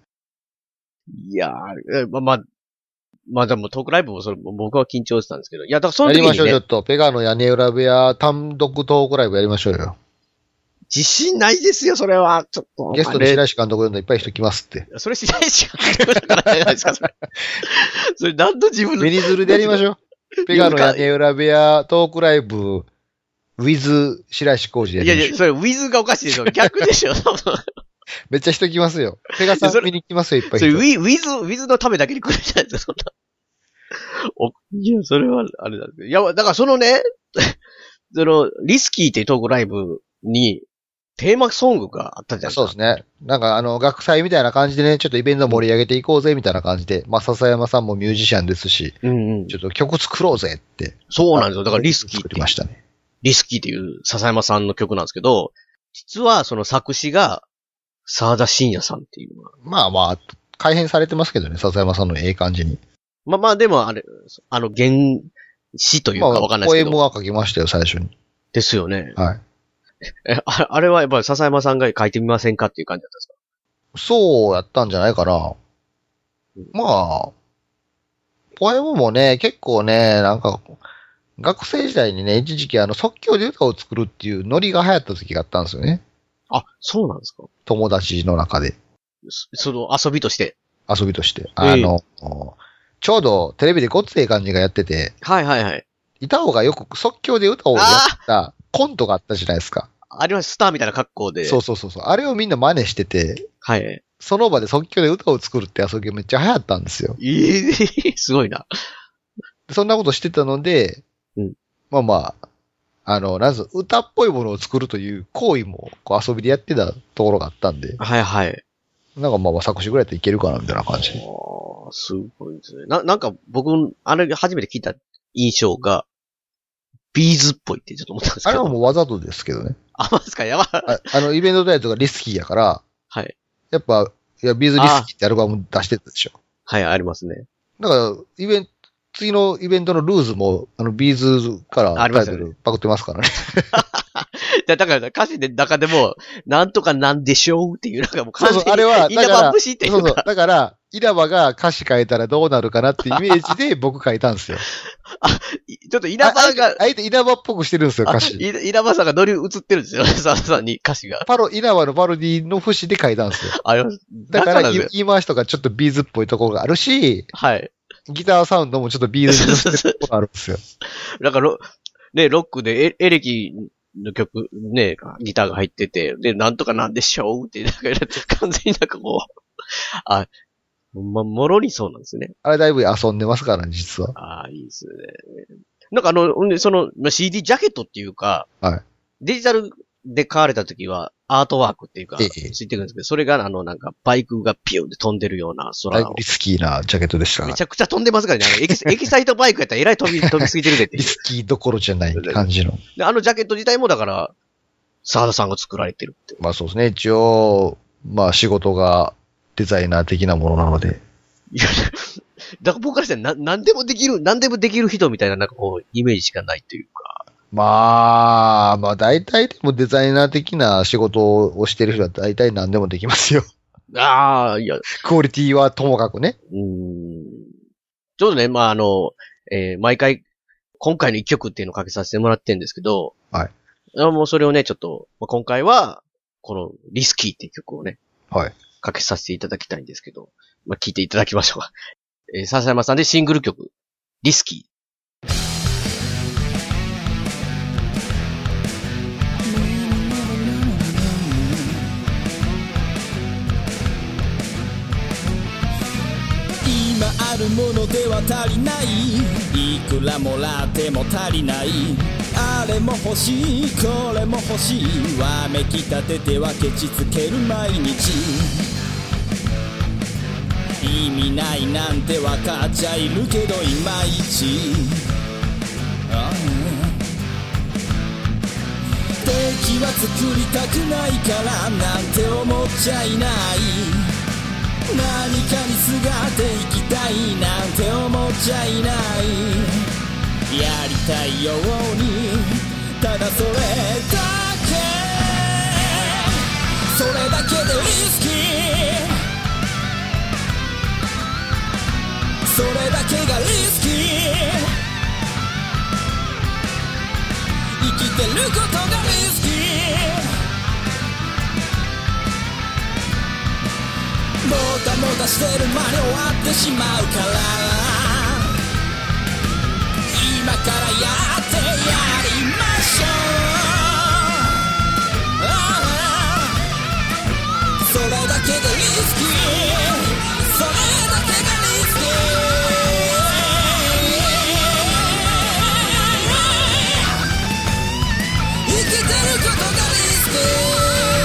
いやまあでもトークライブも僕は緊張してたんですけど。いや、だからその時に、ね。 やりましょう、ちょっと。ペガの屋根裏部屋単独トークライブやりましょうよ。 自信ないですよ、それは。ちょっと。 ゲストで白石監督呼んだらいっぱい人来ますって。 それ白石監督だからじゃないですか、それ。それ何度自分の。 ベニズルでやりましょう。ペガの屋根裏部屋トークライブ、ウィズ白石浩二でやりましょう。 いや、それウィズがおかしいでしょ。逆でしょ。 めっちゃ人来ますよ。ペガさん見に来ますよ、いっぱい人。 それウィズのためだけに来るじゃないですか、そんな。いや、それは、あれだけど。いや、だからそのね、リスキーっていうトークライブに、テーマソングがあったじゃないですか。 そうですね。なんか学祭みたいな感じでね、ちょっとイベント盛り上げていこうぜみたいな感じで、まあ、笹山さんもミュージシャンですし、ちょっと曲作ろうぜって。 そうなんですよ。だからリスキーって。 作りましたね。 リスキーっていう笹山さんの曲なんですけど、実はその作詞が、沢田信也さんっていうのが。 まあ、改変されてますけどね、笹山さんのええ感じに。 まあでも原詞というかわかんないですけど。 ポエムは書きましたよ、最初に。 ですよね。 はい。 あれはやっぱり笹山さんが書いてみませんかっていう感じだったんですか？ そうやったんじゃないかな。まあ、ポエムもね、結構ね、なんか、学生時代にね、一時期即興で歌を作るっていうノリが流行った時があったんですよね。 あ、そうなんですか？ 友達の中で。 その遊びとして。 遊びとして。ちょうどテレビでごっつええ感じがやってて。 はいはいはい。 板尾がよく即興で歌をやったコントがあったじゃないですか。 あります、スターみたいな格好で。 そう。あれをみんな真似してて。はい。その場で即興で歌を作るって遊びがめっちゃ流行ったんですよ。 すごいな。 そんなことしてたので、まあ、なんぞ歌っぽいものを作るという行為もこう遊びでやってたところがあったんで。はいはい。なんかまあ作詞ぐらいでいけるかなみたいな感じ。 すごいですね。なんか僕、あれ初めて聞いた印象が、ビーズっぽいってちょっと思ったんですけど。 あれはもうわざとですけどね。 あ、まですか、やばい。 イベントのやつがリスキーやから、はい。やっぱ、ビーズリスキーってアルバム出してたでしょ。はい、ありますね。だから、次のイベントのルーズも、ビーズからタイトルパクってますからね。だから歌詞の中でも、なんとかなんでしょうっていう、なんかもう完全に、あれは、稲葉節っていうか。そう、だから、稲葉が歌詞変えたらどうなるかなっていうイメージで僕書いたんですよ。ちょっと稲葉が、あえて稲葉っぽくしてるんですよ、歌詞。稲葉さんが乗り移ってるんですよ、沢田さんに歌詞が。稲葉のパロディの節で書いたんですよ。だから言い回しとかちょっとビーズっぽいところがあるし、はい。ギターサウンドもちょっとビーズのところがあるんですよ。だから、ね、ロックでエレキの曲、ね、ギターが入ってて、で、なんとかなんでしょうって、なんか完全になんかこう、もろにそうなんですね。あれだいぶ遊んでますからね、実は。ああ、いいですね。なんかCD ジャケットっていうか、はい。デジタルで買われた時は、アートワークっていうか、ついてくるんですけど、それがなんか、バイクがピューって飛んでるような空を。リスキーなジャケットでした。めちゃくちゃ飛んでますからね。エキサイトバイクやったらえらい飛びすぎてるでって。リスキーどころじゃない感じの。で、ジャケット自体もだから、沢田さんが作られてるって。まあそうですね。一応、まあ仕事がデザイナー的なものなので。いや、だから僕からしたら何でもできる人みたいななんかこう、イメージしかないというか。まあ大体でもデザイナー的な仕事をしてる人は大体何でもできますよ。ああ、いや。クオリティはともかくね。ちょうどね、まあ毎回、今回の一曲っていうのをかけさせてもらってるんですけど、はい。もうそれをね、ちょっと、今回は、このリスキーっていう曲をね、はい。かけさせていただきたいんですけど、まあ聞いていただきましょうか。笹山さんでシングル曲、リスキー。 あるものでは足りない、いくらもらっても足りない、 あれも欲しいこれも欲しいわめきたててはケチつける毎日意味ないなんてわかっちゃいるけどいまいち敵は作りたくないからなんて思っちゃいない何かにすがっていきたいなんて思っちゃいないやりたいようにただそれだけそれだけでリスキーそれだけがリスキー生きてることがリスキーもたもたしてる間に終わってしまうから今からやってやりましょうそれだけでリスキーそれだけがリスキー生きてることがリスキー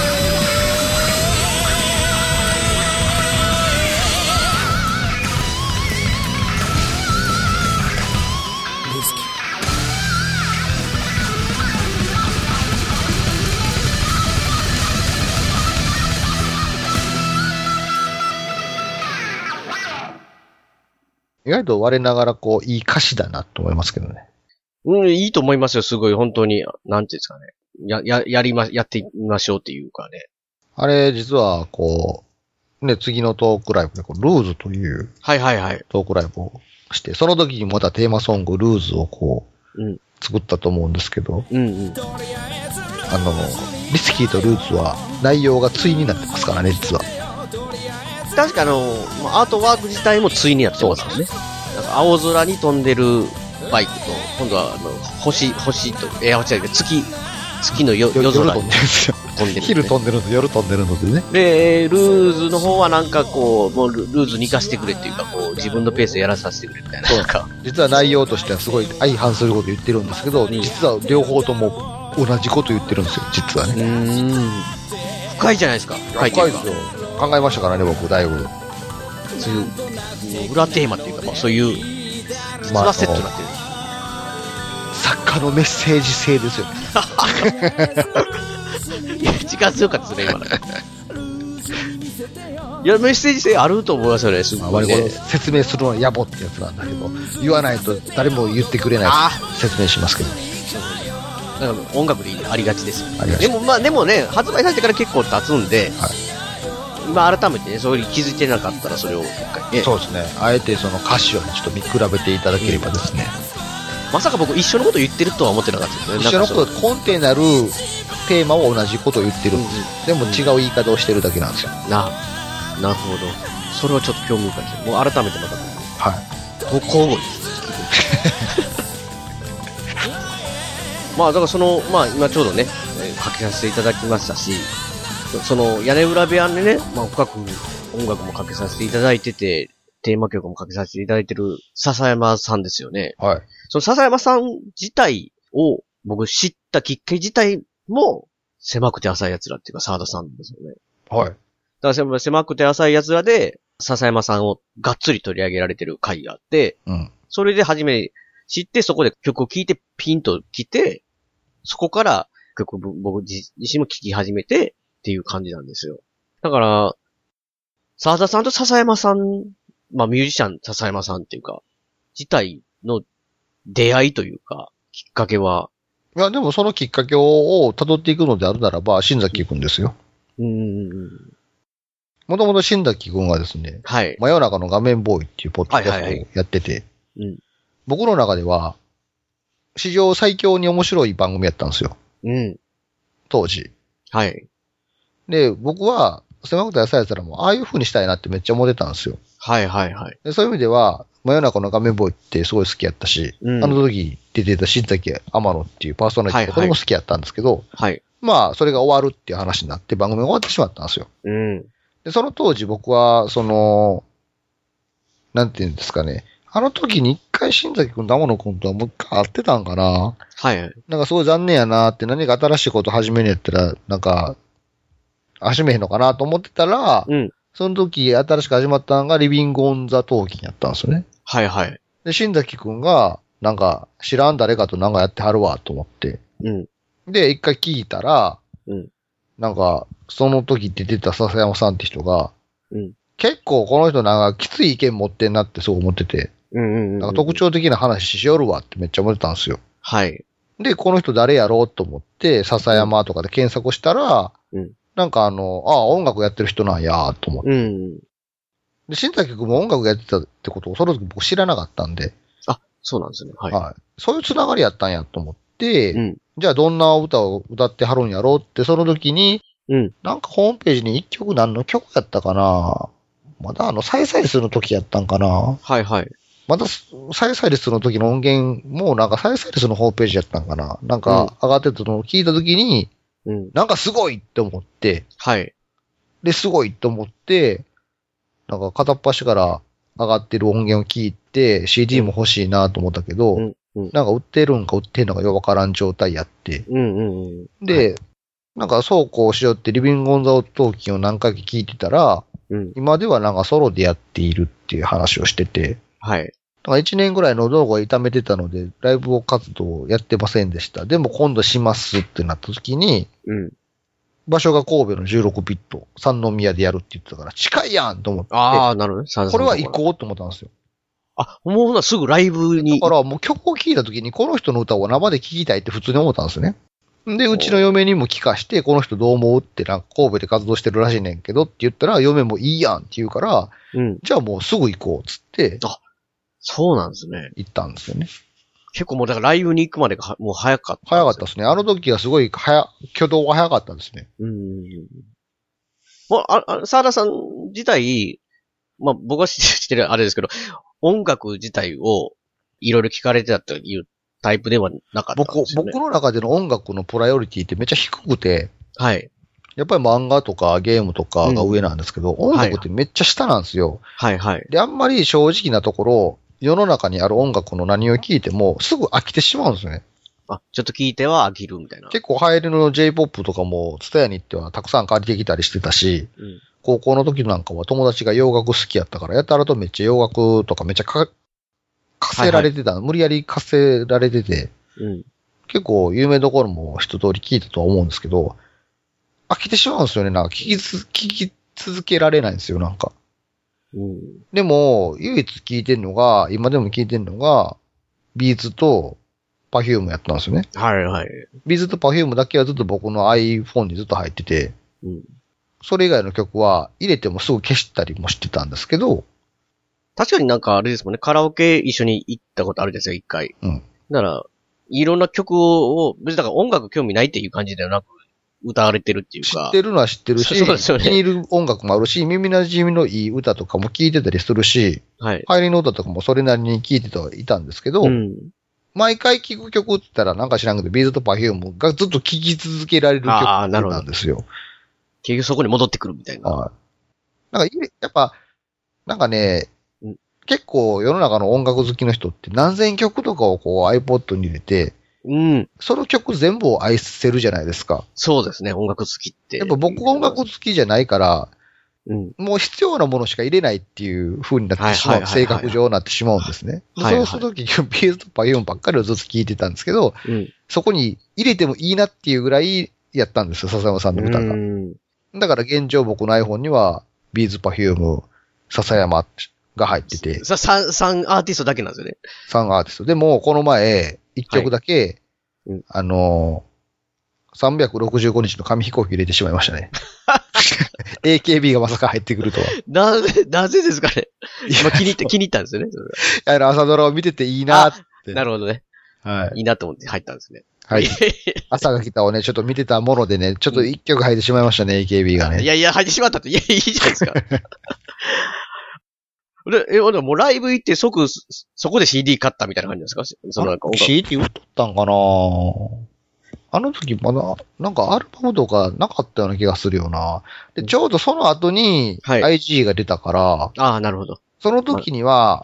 意外と我ながらこう、いい歌詞だなと思いますけどね。 いいと思いますよ、すごい、本当に。なんていうんですかね。やってみましょうっていうかね。 あれ、実は、こう、ね、次のトークライブで、ルーズというはいはいはい。 トークライブをして、その時にまたテーマソング、ルーズをこう、作ったと思うんですけど、リスキーとルーズは内容が対になってますからね、実は。 確かアートワーク自体も対になってますよね。なんか青空に飛んでるバイクと、今度は星と、月の夜空に飛んでるんですよ。 昼飛んでるの、夜飛んでるのでね。 で、ルーズの方はなんかこう、もうルーズに行かせてくれっていうか、こう、自分のペースでやらさせてくれみたいな。 そうか。実は内容としてはすごい相反すること言ってるんですけど、実は両方とも同じこと言ってるんですよ、実はね。 深いじゃないですか。 深いですよ。考えましたからね、僕、だいぶ。 そういう、裏テーマっていうか、まあ、そういう、実はセットになってる。 作家のメッセージ性ですよ。 いや、力強かったですね、今の。いや、メッセージ性あると思いますよね、すごい、ね。 説明するのは野暮ってやつなんだけど、言わないと誰も言ってくれない説明しますけど。 だから音楽でありがちですよ。でもね、発売されてから結構経つんで、はい、今改めてね、そういう気づいてなかったらそれをもう一回ね。 そうですね。あえてその歌詞をちょっと見比べていただければですね。 まさか僕一緒のこと言ってるとは思ってなかったですね。 一緒のこと、根底になるテーマを同じことを言ってるんです。でも違う言い方をしてるだけなんですよ。 なるほど。それはちょっと興味深いですね。もう改めてまた。 はい。 交互です。まあだからまあ今ちょうどね、書きさせていただきましたし、屋根裏部屋でね、まあ深く音楽もかけさせていただいてて、テーマ曲もかけさせていただいてる笹山さんですよね。 はい。 その笹山さん自体を僕知ったきっかけ自体も狭くて浅い奴らっていうか沢田さんですよね。 はい。 だから狭くて浅い奴らで笹山さんをがっつり取り上げられてる回があって、それで初め知ってそこで曲を聴いてピンと来て、そこから曲僕自身も聴き始めてっていう感じなんですよ。だから、沢田さんと笹山さん、まあミュージシャン笹山さんっていうか、自体の出会いというか、きっかけは。 いや、でもそのきっかけを辿っていくのであるならば、新崎くんですよ。もともと新崎くんがですね、 はい。 真夜中の画面ボーイっていうポッドキャストをやってて、僕の中では、史上最強に面白い番組やったんですよ。当時。 はい。 で、僕は、狭くて浅い奴らも、ああいう風にしたいなってめっちゃ思ってたんですよ。 はいはいはい。 でそういう意味では、真夜中の画面ボーイってすごい好きやったし、あの時出てた新崎天野っていうパーソナリティこれも好きやったんですけど、まあ、それが終わるっていう話になって番組が終わってしまったんですよ。でその当時僕は、なんていうんですかね、 あの時に一回新崎くん、玉野くんとはもう一回会ってたんかな。 はいはい。 なんかすごい残念やなって何か新しいこと始めるんやったら、なんか、始めへんのかなと思ってたら、 うん。 その時新しく始まったのがリビングオンザトーキンやったんですよね。 はいはい。 で、新崎くんが、なんか、知らん誰かとなんかやってはるわと思って。 うん。 で、一回聞いたら、 うん。 なんか、その時出てた笹山さんって人が、 うん。 結構この人なんかきつい意見持ってんなってそう思ってて、なんか特徴的な話しよるわってめっちゃ思ってたんですよ。 はい。 で、この人誰やろうと思って、笹山とかで検索したら、 うん。 なんか音楽やってる人なんやと思って。 うん。 で、新崎くんも音楽やってたってことをその時僕知らなかったんで。 あ、そうなんですね。はい。 はい。そういうつながりやったんやと思って、 うん。 じゃあどんな歌を歌ってはるんやろうって、その時に、 うん。 なんかホームページに一曲何の曲やったかな、まだサイサイスの時やったんかな、 はいはい。 まだサイサイスの時の音源もなんかサイサイスのホームページやったんかな、なんか上がってたのを聞いた時に、 うん。 なんかすごいって思って、 はい。 で、すごいって思って、なんか片っ端から上がってる音源を聞いて、CD も欲しいなと思ったけど、 うん。うん。 なんか売ってるんか売ってんのかよくわからん状態やって。 うんうん。 で、なんかそうこうしようってリビングオンザトーキンを何回か聞いてたら、 うん。 今ではなんかソロでやっているっていう話をしてて、 はい。 だから1年ぐらいの動画を痛めてたので、ライブ活動をやってませんでした。でも今度しますってなった時に、 うん。 場所が神戸の16ビット、三宮でやるって言ってたから、近いやんと思って、 ああ、なるほどね。 これは行こうと思ったんですよ。 あ、もうすぐライブに。 だからもう曲を聴いた時にこの人の歌を生で聴きたいって普通に思ったんですね。で、うちの嫁にも聞かして、この人どう思うってなんか神戸で活動してるらしいねんけどって言ったら、嫁もいいやんって言うから、 うん。 じゃあもうすぐ行こうっつって、 そうなんですね。 行ったんですよね。 結構もうだからライブに行くまでがもう早かった。 早かったですね。あの時はすごい挙動が早かったですね。 もう、沢田さん自体、まあ僕は知ってるあれですけど、音楽自体をいろいろ聞かれてたというタイプではなかったんですよね。 僕の中での音楽のプライオリティってめっちゃ低くて、 はい。 やっぱり漫画とかゲームとかが上なんですけど、音楽ってめっちゃ下なんですよ。 はいはい。 で、あんまり正直なところ、世の中にある音楽の何を聴いてもすぐ飽きてしまうんですよね。 あ、ちょっと聞いては飽きるみたいな。 結構流行りの J-POP とかも、ツタヤに行ってはたくさん借りてきたりしてたし、高校の時なんかは友達が洋楽好きやったから、やたらとめっちゃ洋楽とかめっちゃ課せられてた、無理やり課せられてて、結構有名どころも一通り聞いたとは思うんですけど、飽きてしまうんですよね。なんか聞き続けられないんですよ、なんか。でも、唯一聞いてんのが、今でも聞いてんのが、ビーズとパフュームやったんですよね。 はいはい。 ビーズとパフュームだけはずっと僕の iPhone にずっと入ってて、それ以外の曲は入れてもすぐ消したりもしてたんですけど、 確かになんかあれですもんね、カラオケ一緒に行ったことあるんですよ、一回。だから、いろんな曲を、別にだから音楽興味ないっていう感じではなく、歌われてるっていうか。 知ってるのは知ってるし、 そうですよね、 気に入る音楽もあるし、耳馴染みのいい歌とかも聴いてたりするし、はい。入りの歌とかもそれなりに聴いてはいたんですけど、毎回聴く曲って言ったらなんか知らんけど、ビーズとパフュームがずっと聴き続けられる曲なんですよ。 結局そこに戻ってくるみたいな。 はい。なんか、やっぱ、なんかね、結構世の中の音楽好きの人って何千曲とかをこう iPod に入れて、その曲全部を愛せるじゃないですか。 そうですね、音楽好きって。 やっぱ僕音楽好きじゃないから、もう必要なものしか入れないっていう風になってしまう、性格上になってしまうんですね。そうするとき、ビーズとパフュームばっかりをずっと聴いてたんですけど、そこに入れてもいいなっていうぐらいやったんですよ、笹山さんの歌が。だから現状僕の iPhone には、ビーズ、パフューム、笹山が入ってて。 3アーティストだけなんですよね。 3アーティスト。でも、この前、1曲だけ、365日の紙飛行機入れてしまいましたね。AKB がまさか入ってくるとは。 なぜですかね。今気に入ったんですよね。 朝ドラを見てていいなって。 なるほどね。 はい。 いいなと思って入ったんですね。 はい。朝が来たをね、ちょっと見てたものでね、ちょっと1曲入ってしまいましたね、AKB がね。 いや、入ってしまったって、いいじゃないですか。でもライブ行ってそこで CD 買ったみたいな感じですか？そのなんか CD 売っとったんかなあの時まだ、なんかアルバムとかなかったような気がするよな。で、ちょうどその後に IG が出たから、 ああ、なるほど。 その時には、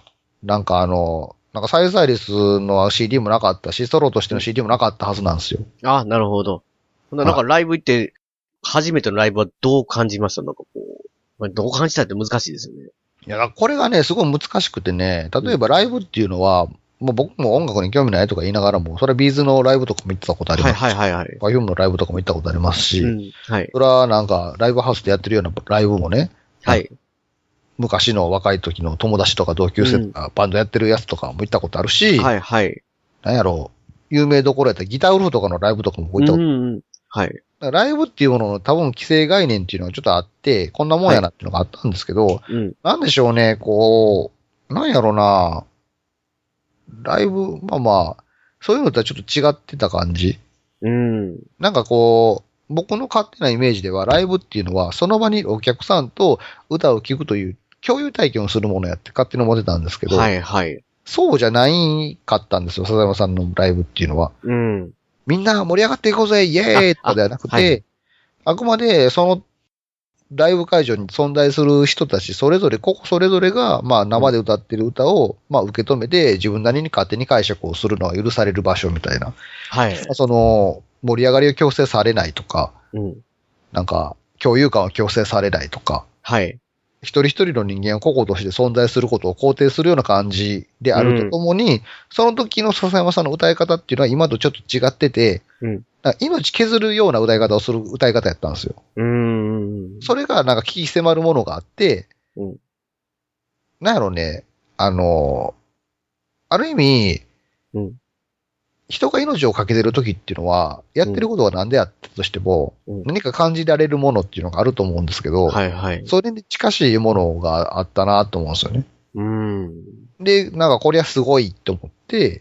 なんかサイザイリスの CD もなかったし、ソロとしての CD もなかったはずなんですよ。 あ、なるほど。なんかライブ行って、初めてのライブはどう感じました？なんかこう、どう感じたって難しいですよね。 いや、これがね、すごい難しくてね、例えばライブっていうのは、もう僕も音楽に興味ないとか言いながらも、それはビーズのライブとかも行ったことありますし、 はいはいはいはい。 パフュームのライブとかも行ったことありますし、 はい。 それはなんか、ライブハウスでやってるようなライブもね、 はい。 昔の若い時の友達とか同級生とか、バンドやってるやつとかも行ったことあるし、 はいはい。 なんやろう、有名どころやったらギターウルフとかのライブとかも行ったことある。 はい。 ライブっていうものの多分既成概念っていうのがちょっとあって、こんなもんやなっていうのがあったんですけど、なんでしょうね、こう、なんやろな、ライブ、そういうのとはちょっと違ってた感じ。なんかこう、僕の勝手なイメージでは、ライブっていうのは、その場にいるお客さんと歌を聴くという共有体験をするものやって勝手に思ってたんですけど、はいはい。そうじゃないかったんですよ、笹山さんのライブっていうのは。みんな盛り上がっていこうぜ、イエーイとかではなくて、あくまでそのライブ会場に存在する人たち、それぞれが、生で歌ってる歌を、受け止めて、自分なりに勝手に解釈をするのが許される場所みたいな。はい。盛り上がりを強制されないとか、なんか、共有感を強制されないとか、はい。一人一人の人間が個々として存在することを肯定するような感じであるとともに、その時の笹山さんの歌い方っていうのは今とちょっと違ってて、命削るような歌い方をする歌い方やったんですよ。それがなんか聞き迫るものがあって、なんやろね、ある意味、人が命をかけてる時っていうのは、やってることが何であったとしても、何か感じられるものっていうのがあると思うんですけど、それに近しいものがあったなと思うんですよね。で、なんかこれはすごいって思って、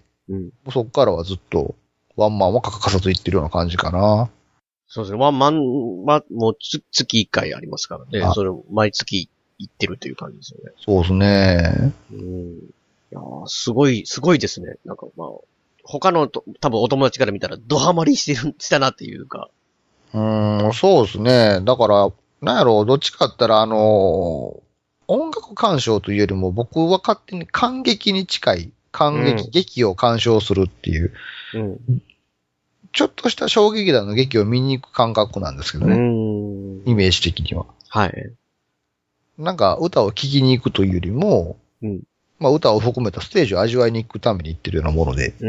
そこからはずっとワンマンは欠かさず行ってるような感じかな。 そうですね。ワンマンはもう月1回ありますからね。それを毎月行ってるという感じですよね。 そうですね。 いやすごいですね。なんか他の多分お友達から見たらドハマりしたなっていうか。 そうですね。だから、なんやろう、どっちかって言ったら音楽鑑賞というよりも僕は勝手に感激に近い、劇を鑑賞するっていう、ちょっとした小劇団の劇を見に行く感覚なんですけどね。イメージ的には。はい。なんか歌を聴きに行くというよりも、歌を含めたステージを味わいに行くために行ってるようなもので。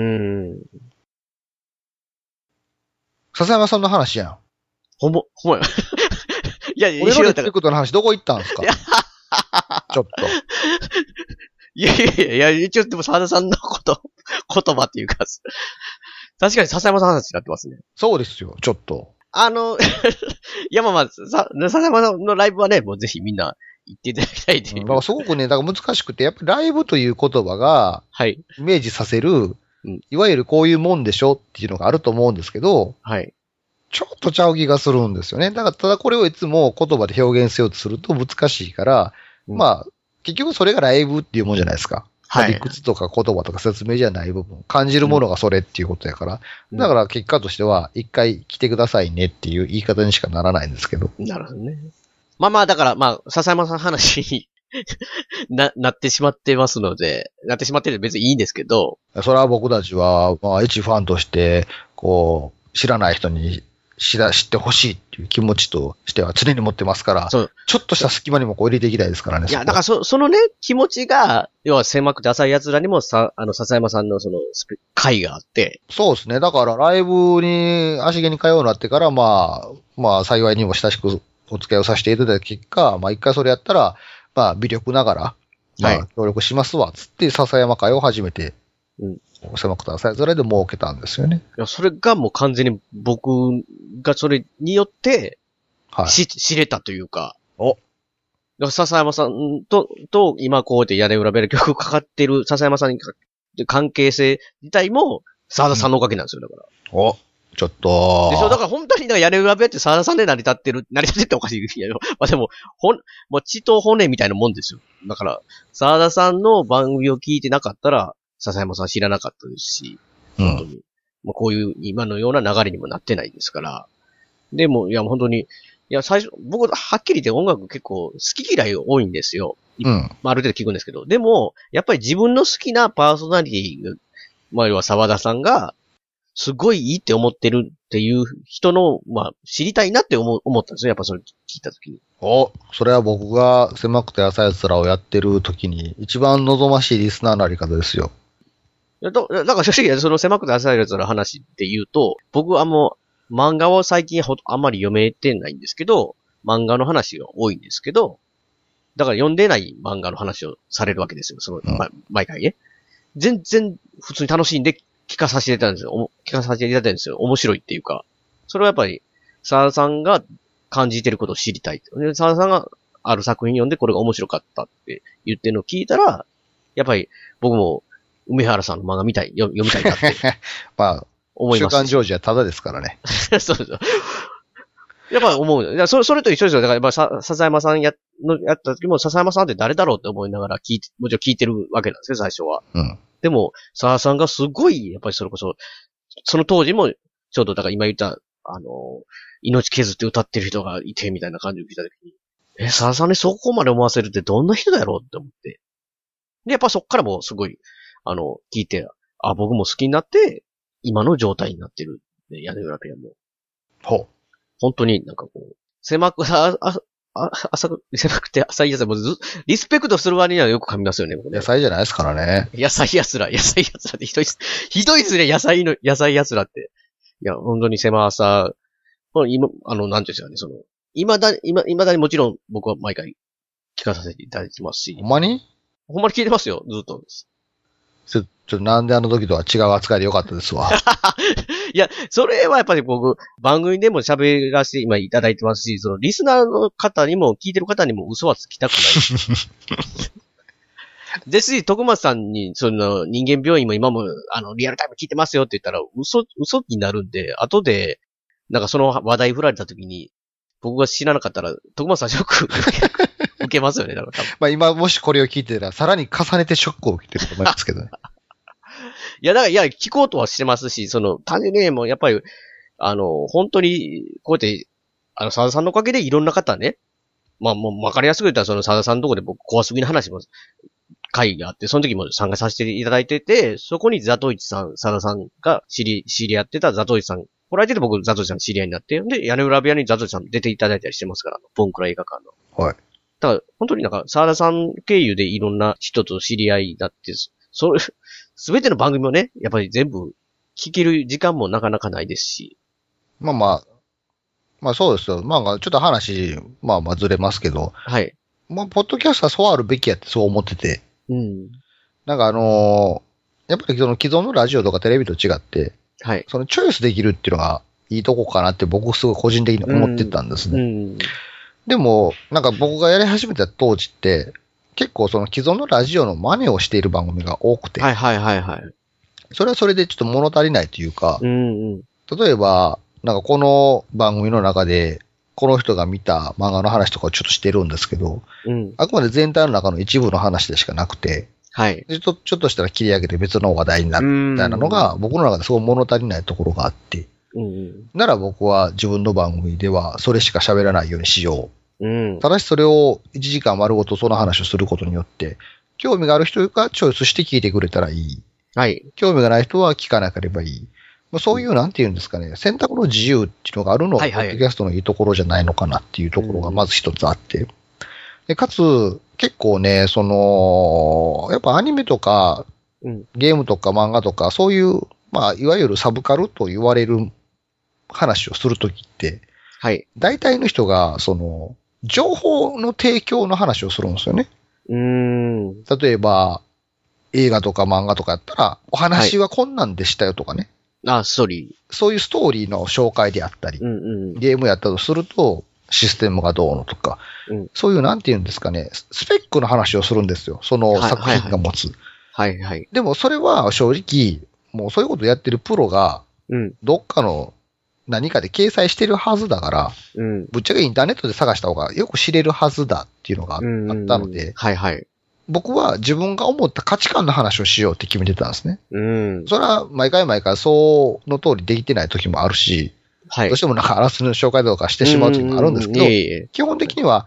笹山さんの話やん。 ほんまや。いや、 俺のレトリクトの話どこ行ったんですかちょっと。 いや、一応でも沢田さんの言葉っていうか、確かに笹山さんの話になってますね。 そうですよ、ちょっと。 いや笹山さんのライブはね、もうぜひみんな行っていただきたいっていう。 だからすごくね、だから難しくて、やっぱりライブという言葉が、イメージさせる、いわゆるこういうもんでしょっていうのがあると思うんですけど、ちょっとちゃう気がするんですよね。だからただこれをいつも言葉で表現しようとすると難しいから、結局それがライブっていうもんじゃないですか。理屈とか言葉とか説明じゃない部分。感じるものがそれっていうことやから。だから結果としては、一回来てくださいねっていう言い方にしかならないんですけど。 なるほどね。だから、笹山さんの話になってしまってますので、なってしまってて別にいいんですけど。 それは僕たちは、一ファンとして、知らない人に知ってほしいっていう気持ちとしては常に持ってますから、ちょっとした隙間にも入れていきたいですからね。 いや、だからそのね、気持ちが、要は狭くて浅い奴らにも笹山さんのその、会があって。 そうですね。だからライブに足毛に通うようになってから、幸いにも親しくお付き合いをさせていただいた結果、一回それやったら、微力ながら、協力しますわ、つって、笹山会を始めて、狭くて浅いそれで儲けたんですよね。 いや、それがもう完全に僕がそれによって、知れたというか。笹山さんと今こうやって屋根裏部屋で曲かかってる笹山さんに関係性自体も、沢田さんのおかげなんですよ、だから。 ちょっと。 でしょ、だから本当に屋根裏部屋って沢田さんで成り立っておかしいけど、でも、もう血と骨みたいなもんですよ。だから、沢田さんの番組を聞いてなかったら、笹山さん知らなかったですし、本当に。こういう今のような流れにもなってないですから。でも、いや、本当に、いや、最初、僕、はっきり言って音楽結構好き嫌い多いんですよ。 まあ、ある程度聞くんですけど、でも、やっぱり自分の好きなパーソナリティ、まあ、要は沢田さんが、すごいいいって思ってるっていう人の、まあ、知りたいなって思ったんですよ。やっぱそれ聞いたときに。 それは僕が狭くて浅い奴らをやってる時に、一番望ましいリスナーのあり方ですよ。 だから正直、その狭くて浅い奴らの話って言うと、僕はもう、漫画を最近あんまり読めてないんですけど、漫画の話が多いんですけど、だから読んでない漫画の話をされるわけですよ。毎回ね。全然普通に楽しんで聞かさせていただいたんですよ。面白いっていうか。それはやっぱり、沢田さんが感じてることを知りたい。沢田さんがある作品読んでこれが面白かったって言ってるのを聞いたら、やっぱり僕も梅原さんの漫画読みたいなって。 まあ、 思います。 週刊ジョージはタダですからね。 そうそう。やっぱ思う。それと一緒ですよ。だから、笹山さんやった時も、笹山さんって誰だろうって思いながらもちろん聞いてるわけなんですよ、最初は。 うん。 でも、沢田さんがすごい、やっぱりそれこそ、その当時も、ちょうど、だから今言った、命削って歌ってる人がいて、みたいな感じを聞いた時に、沢田さんにそこまで思わせるってどんな人だろうって思って。で、やっぱそっからもすごい、聞いて、僕も好きになって、今の状態になってる。屋根裏部屋も。本当になんかこう、狭くて浅いやつもリスペクトする割にはよく噛みますよね。 野菜じゃないですからね。 野菜奴らってひどいですね、野菜奴らって。いや、本当に狭さ、今、なんていうんですかね、未だにもちろん僕は毎回聞かさせていただいてますし。 ほんまに聞いてますよ、ずっと。 ちょっとなんであの時とは違う扱いでよかったですわ。 いや、それはやっぱり僕、番組でも喋らせて今いただいてますし、リスナーの方にも、聞いてる方にも嘘はつきたくない。ですし、徳松さんに、人間病院も今も、リアルタイム聞いてますよって言ったら、嘘になるんで、後で、なんかその話題振られた時に、僕が知らなかったら、徳松さんショック受けますよね、だから多分。 まあ今、もしこれを聞いてたら、さらに重ねてショックを受けてると思いますけどね。 いや、聞こうとはしてますし、単純にもやっぱり、本当に、こうやって、沢田さんのおかげでいろんな方ね、まあもう分かりやすく言ったら沢田さんのところで僕怖すぎの話も、会があって、その時も参加させていただいてて、そこにザトイチさん、沢田さんが知り合ってたザトイチさん、来られてて僕ザトイチさん知り合いになって、で、屋根裏部屋にザトイチさん出ていただいたりしてますから、ボンクラ映画館の。 はい。 だから、本当になんか、沢田さん経由でいろんな人と知り合いになって、すべての番組をね、やっぱり全部聞ける時間もなかなかないですし。 まあそうですよ。まあちょっと話、まあずれますけど。 はい。 まあ、ポッドキャストはそうあるべきやってそう思ってて。 うん。 なんかやっぱり既存のラジオとかテレビと違って、 はい。 チョイスできるっていうのがいいとこかなって僕すごい個人的に思ってたんですね。でも、なんか僕がやり始めた当時って、結構既存のラジオの真似をしている番組が多くて。 はい。 それはそれでちょっと物足りないというか、 例えば、なんかこの番組の中で、この人が見た漫画の話とかをちょっとしてるんですけど、あくまで全体の中の一部の話でしかなくて、 はい。 ちょっとしたら切り上げて別の話題になるみたいなのが、僕の中ですごい物足りないところがあって、なら僕は自分の番組ではそれしか喋らないようにしよう。ただしそれを1時間丸ごとその話をすることによって、興味がある人がチョイスして聞いてくれたらいい。 はい。 興味がない人は聞かなければいい。そういう、なんていうんですかね、選択の自由っていうのがあるのが、ポッドキャストのいいところじゃないのかなっていうところがまず一つあって。で、かつ、結構ね、やっぱアニメとか、ゲームとか漫画とか、そういう、まあ、いわゆるサブカルと言われる話をするときって、 はい。 大体の人が、情報の提供の話をするんですよね。例えば、映画とか漫画とかやったら、お話はこんなんでしたよとかね。 ストーリー。 そういうストーリーの紹介であったり、ゲームやったとすると、システムがどうのとか、そういうなんていうんですかね、スペックの話をするんですよ。その作品が持つ。 はいはい。 でもそれは正直、もうそういうことやってるプロが、どっかの何かで掲載してるはずだから、ぶっちゃけインターネットで探した方がよく知れるはずだっていうのがあったので、 はいはい。 僕は自分が思った価値観の話をしようって決めてたんですね。それは毎回その通りできてない時もあるし、どうしてもなんかあらすじの紹介とかしてしまう時もあるんですけど、基本的には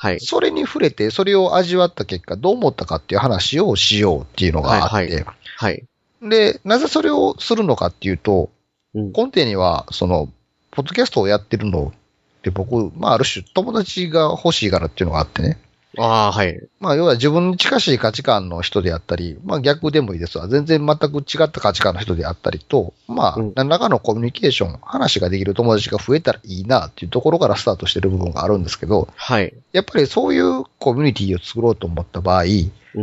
はい。 それに触れて、それを味わった結果、どう思ったかっていう話をしようっていうのがあって、 はいはい。はい。 で、なぜそれをするのかっていうと、 うん。 根底には、ポッドキャストをやってるのって僕、まあ、ある種友達が欲しいからっていうのがあってね。 ああ、はい。 まあ、要は自分に近しい価値観の人であったり、まあ逆でもいいですわ。全然全く違った価値観の人であったりと、まあ、何らかのコミュニケーション、話ができる友達が増えたらいいなっていうところからスタートしてる部分があるんですけど、 はい。 やっぱりそういうコミュニティを作ろうと思った場合、 うん。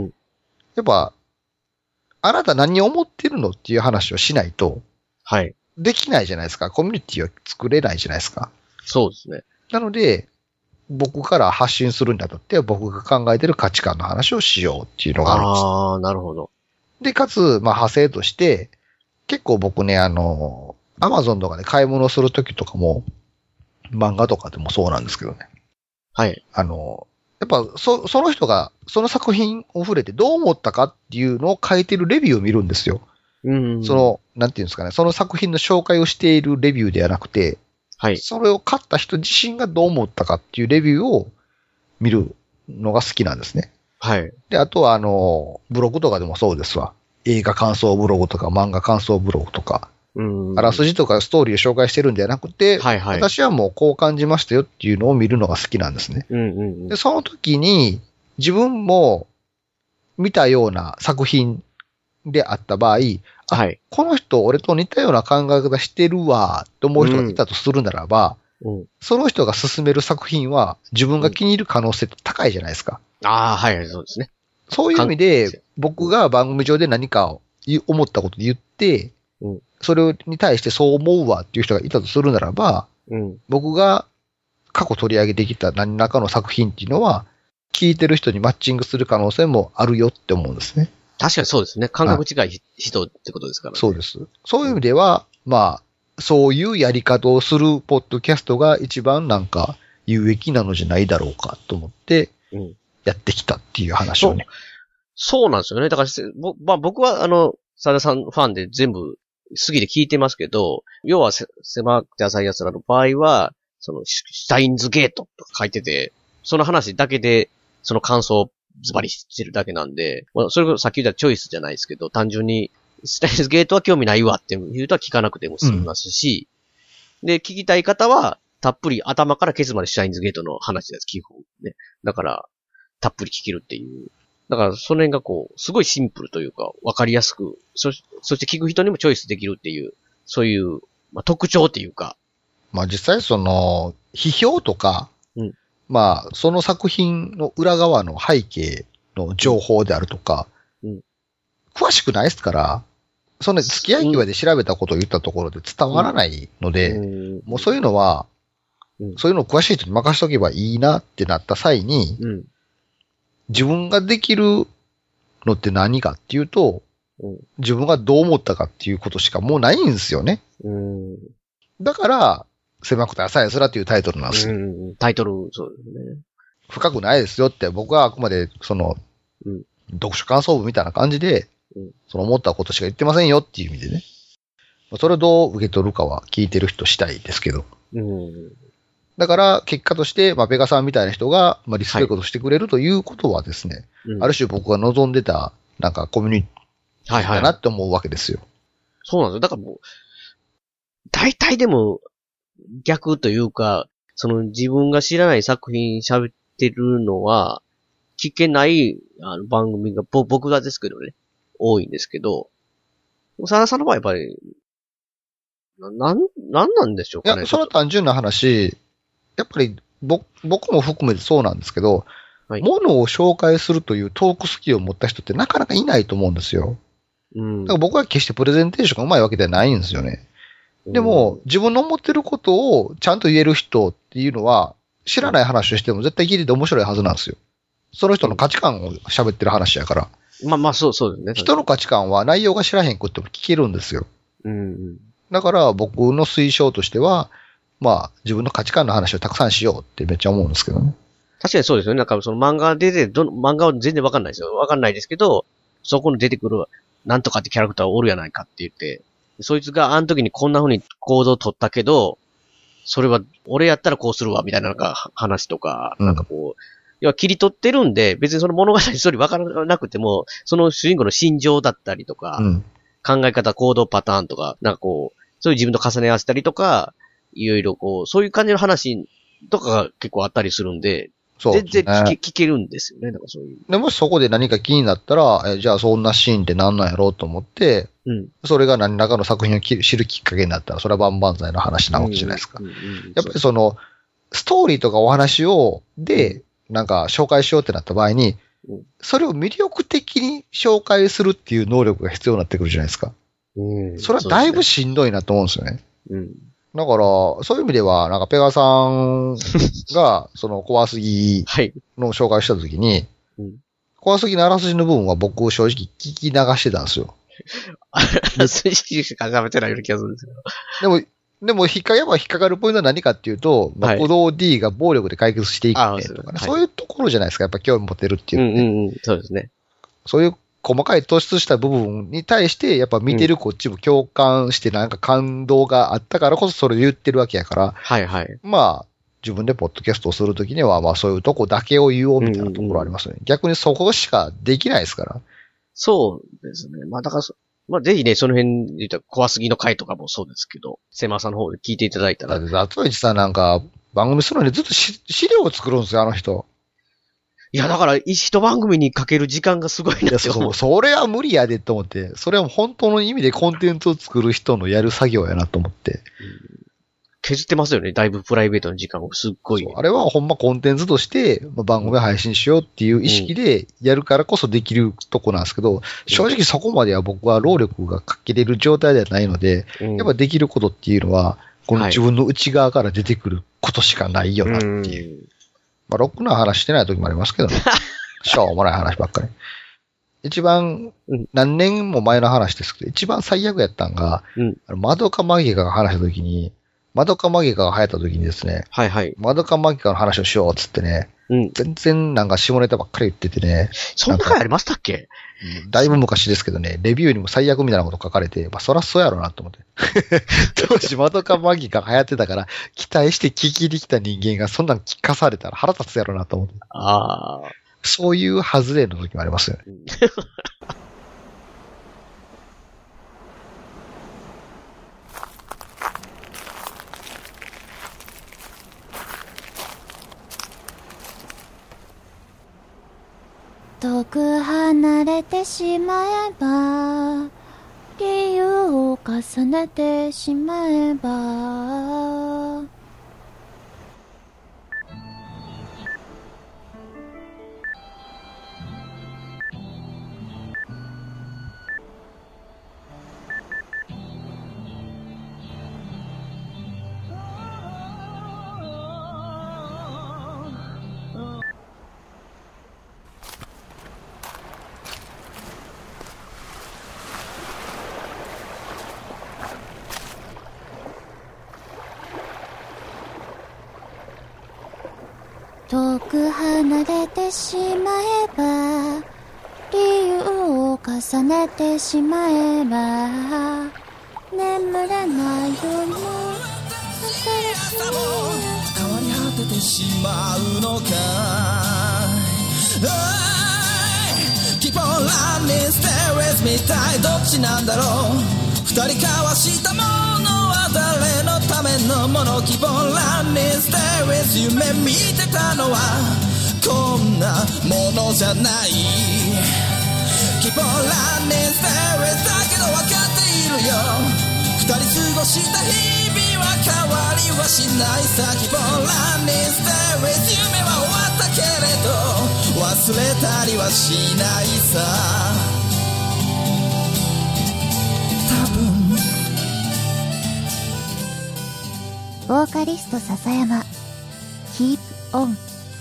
やっぱ、あなた何を思ってるのっていう話をしないと、 はい。 できないじゃないですか。コミュニティを作れないじゃないですか。 そうですね。 なので、僕から発信するにあたっては僕が考えてる価値観の話をしようっていうのがあるんです。 ああ、なるほど。 で、かつ、まあ派生として、結構僕ね、アマゾンとかで買い物するときとかも、漫画とかでもそうなんですけどね。 はい。 やっぱ、その人が、その作品を触れてどう思ったかっていうのを書いてるレビューを見るんですよ。 うん。 なんていうんですかね、その作品の紹介をしているレビューではなくて、 はい。 それを買った人自身がどう思ったかっていうレビューを見るのが好きなんですね。 はい。 で、あとはブログとかでもそうですわ。映画感想ブログとか漫画感想ブログとか、 うん。 あらすじとかストーリーを紹介してるんじゃなくて、 はいはい。 私はもうこう感じましたよっていうのを見るのが好きなんですね。 うんうんうん。 で、その時に自分も見たような作品であった場合、 はい。 この人俺と似たような考え方してるわと思う人がいたとするならば、 うん。 その人が進める作品は自分が気に入る可能性って高いじゃないですか。 ああ、はい、そうですね。 そういう意味で、僕が番組上で何かを思ったことで言って、 うん。 それに対してそう思うわっていう人がいたとするならば、 うん。 僕が過去取り上げてきた何らかの作品っていうのは、聞いてる人にマッチングする可能性もあるよって思うんですね。 確かにそうですね。感覚近い人ってことですからね。 そうです。そういう意味では、まあ、そういうやり方をするポッドキャストが一番なんか有益なのじゃないだろうかと思って、やってきたっていう話をね。 そうなんですよね。だから、まあ僕はサダさんファンで全部好きで聞いてますけど、要は狭くて浅い奴らの場合は、シュタインズゲートとか書いてて、その話だけで、その感想をズバリしてるだけなんで、まあ、それこそさっき言ったチョイスじゃないですけど、単純に、シュタインズゲートは興味ないわって言うとは聞かなくても済みますし、で、聞きたい方は、たっぷり頭からケツまでシュタインズゲートの話です、基本ね。だから、たっぷり聞けるっていう。だから、その辺がすごいシンプルというか、わかりやすく、そして聞く人にもチョイスできるっていう、そういう、まあ、特徴っていうか。 まあ実際批評とか、まあ、その作品の裏側の背景の情報であるとか、詳しくないですから、その付き合い際で調べたことを言ったところで伝わらないので、もうそういうのは、そういうのを詳しい人に任せとけばいいなってなった際に、自分ができるのって何かっていうと、自分がどう思ったかっていうことしかもうないんですよね。だから、狭くて浅いやつらっていうタイトルなんですよ。 タイトル、そうですね。 深くないですよって、僕はあくまで、読書感想文みたいな感じで、思ったことしか言ってませんよっていう意味でね。それをどう受け取るかは聞いてる人次第ですけど。だから、結果として、まあ、ペガさんみたいな人が、まあ、リスペクトしてくれるということはですね、ある種僕が望んでた、なんかコミュニティだなって思うわけですよ。 そうなんですよ。だからもう、大体でも、逆というか、自分が知らない作品喋ってるのは、聞けない番組が、僕がですけどね、多いんですけど、サダさんの場合やっぱり、なんでしょうかね。 いや、その単純な話、やっぱり僕も含めてそうなんですけど、ものを紹介するというトークスキルを持った人ってなかなかいないと思うんですよ。だから僕は決してプレゼンテーションが上手いわけではないんですよね。でも、自分の思ってることをちゃんと言える人っていうのは、知らない話をしても絶対聞いてて面白いはずなんですよ。その人の価値観を喋ってる話やから。 まあ、そうですね。 人の価値観は内容が知らへんことも聞けるんですよ。だから僕の推奨としては、まあ、自分の価値観の話をたくさんしようってめっちゃ思うんですけどね。 確かにそうですよね。なんか漫画漫画は全然わかんないですよ。わかんないですけど、そこに出てくる、なんとかってキャラクターおるやないかって言って、そいつがあの時にこんな風に行動を取ったけど、それは俺やったらこうするわみたいな話とか、なんか要は切り取ってるんで、別にその物語ストーリー分からなくても、その主人公の心情だったりとか、考え方、行動パターンとか、なんかこう、そういう自分と重ね合わせたりとか、いろいろこう、そういう感じの話とかが結構あったりするんで、全然聞けるんですよね。なんかそういう。 でもしそこで何か気になったら、じゃあそんなシーンって何なんやろうと思って、それが何らかの作品を知るきっかけになったら、それは万々歳の話なわけじゃないですか。やっぱりその、ストーリーとかお話で、なんか紹介しようってなった場合に、それを魅力的に紹介するっていう能力が必要になってくるじゃないですか。それはだいぶしんどいなと思うんですよね。だから、そういう意味では、なんかペガさんが、その怖すぎの紹介したときに、怖すぎのあらすじの部分は僕正直聞き流してたんですよ。 あらすじしか喋ってないような気がするんですけど。 でも引っかかるポイントは何かっていうと、子供 D が暴力で解決していくねとかね、そういうところじゃないですか、やっぱ興味持てるっていう、 そうですね。 そういう細かい突出した部分に対して、やっぱ見てるこっちも共感してなんか感動があったからこそそれで言ってるわけやから、まあ、自分でポッドキャストをするときには、まあそういうとこだけを言おうみたいなところありますよね。逆にそこしかできないですから。 そうですね。まあだから、まあぜひね、その辺で言ったら怖すぎの回とかもそうですけど、セマさんの方で聞いていただいたら。 だって、厚さんなんか番組するのにずっと資料を作るんですよ、あの人。 いや、だから、一番組にかける時間がすごいなって思う。 それは無理やでと思って、それは本当の意味でコンテンツを作る人のやる作業やなと思って。 削ってますよね、だいぶプライベートの時間をすっごい。 あれはほんまコンテンツとして番組配信しようっていう意識でやるからこそできるとこなんですけど、正直そこまでは僕は労力がかけれる状態ではないので、やっぱできることっていうのは、この自分の内側から出てくることしかないよなっていう。まあ、ロックな話してない時もありますけどね。しょうもない話ばっかり。一番、何年も前の話ですけど、一番最悪やったんが、マドカマギカが話した時に、マドカマギカが流行った時にですね、マドカマギカの話をしようっつってね、全然なんか下ネタばっかり言っててね。 そんな回ありましたっけ？ だいぶ昔ですけどね、レビューにも最悪みたいなこと書かれて、まあそらそうやろうなと思って。当時マドカマギカ流行ってたから、期待して聞きに来た人間がそんなん聞かされたら腹立つやろうなと思って。そういう外れの時もありますよね。 遠く離れてしまえば、理由を重ねてしまえば、遠く離れてしまえば、理由を重ねてしまえば、眠れない夜も新しい変わり果ててしまうのかい Keep on running, stay with me 一体どっちなんだろう二人交わしたものは誰のためのもの Keep on running, stay with 夢見てたのはこんなものじゃない Keep on running, stay with だけど分かっているよ二人過ごした日々は変わりはしないさ Keep on running, stay with 夢は終わったけれど忘れたりはしないさボーカリスト笹山 Keep on。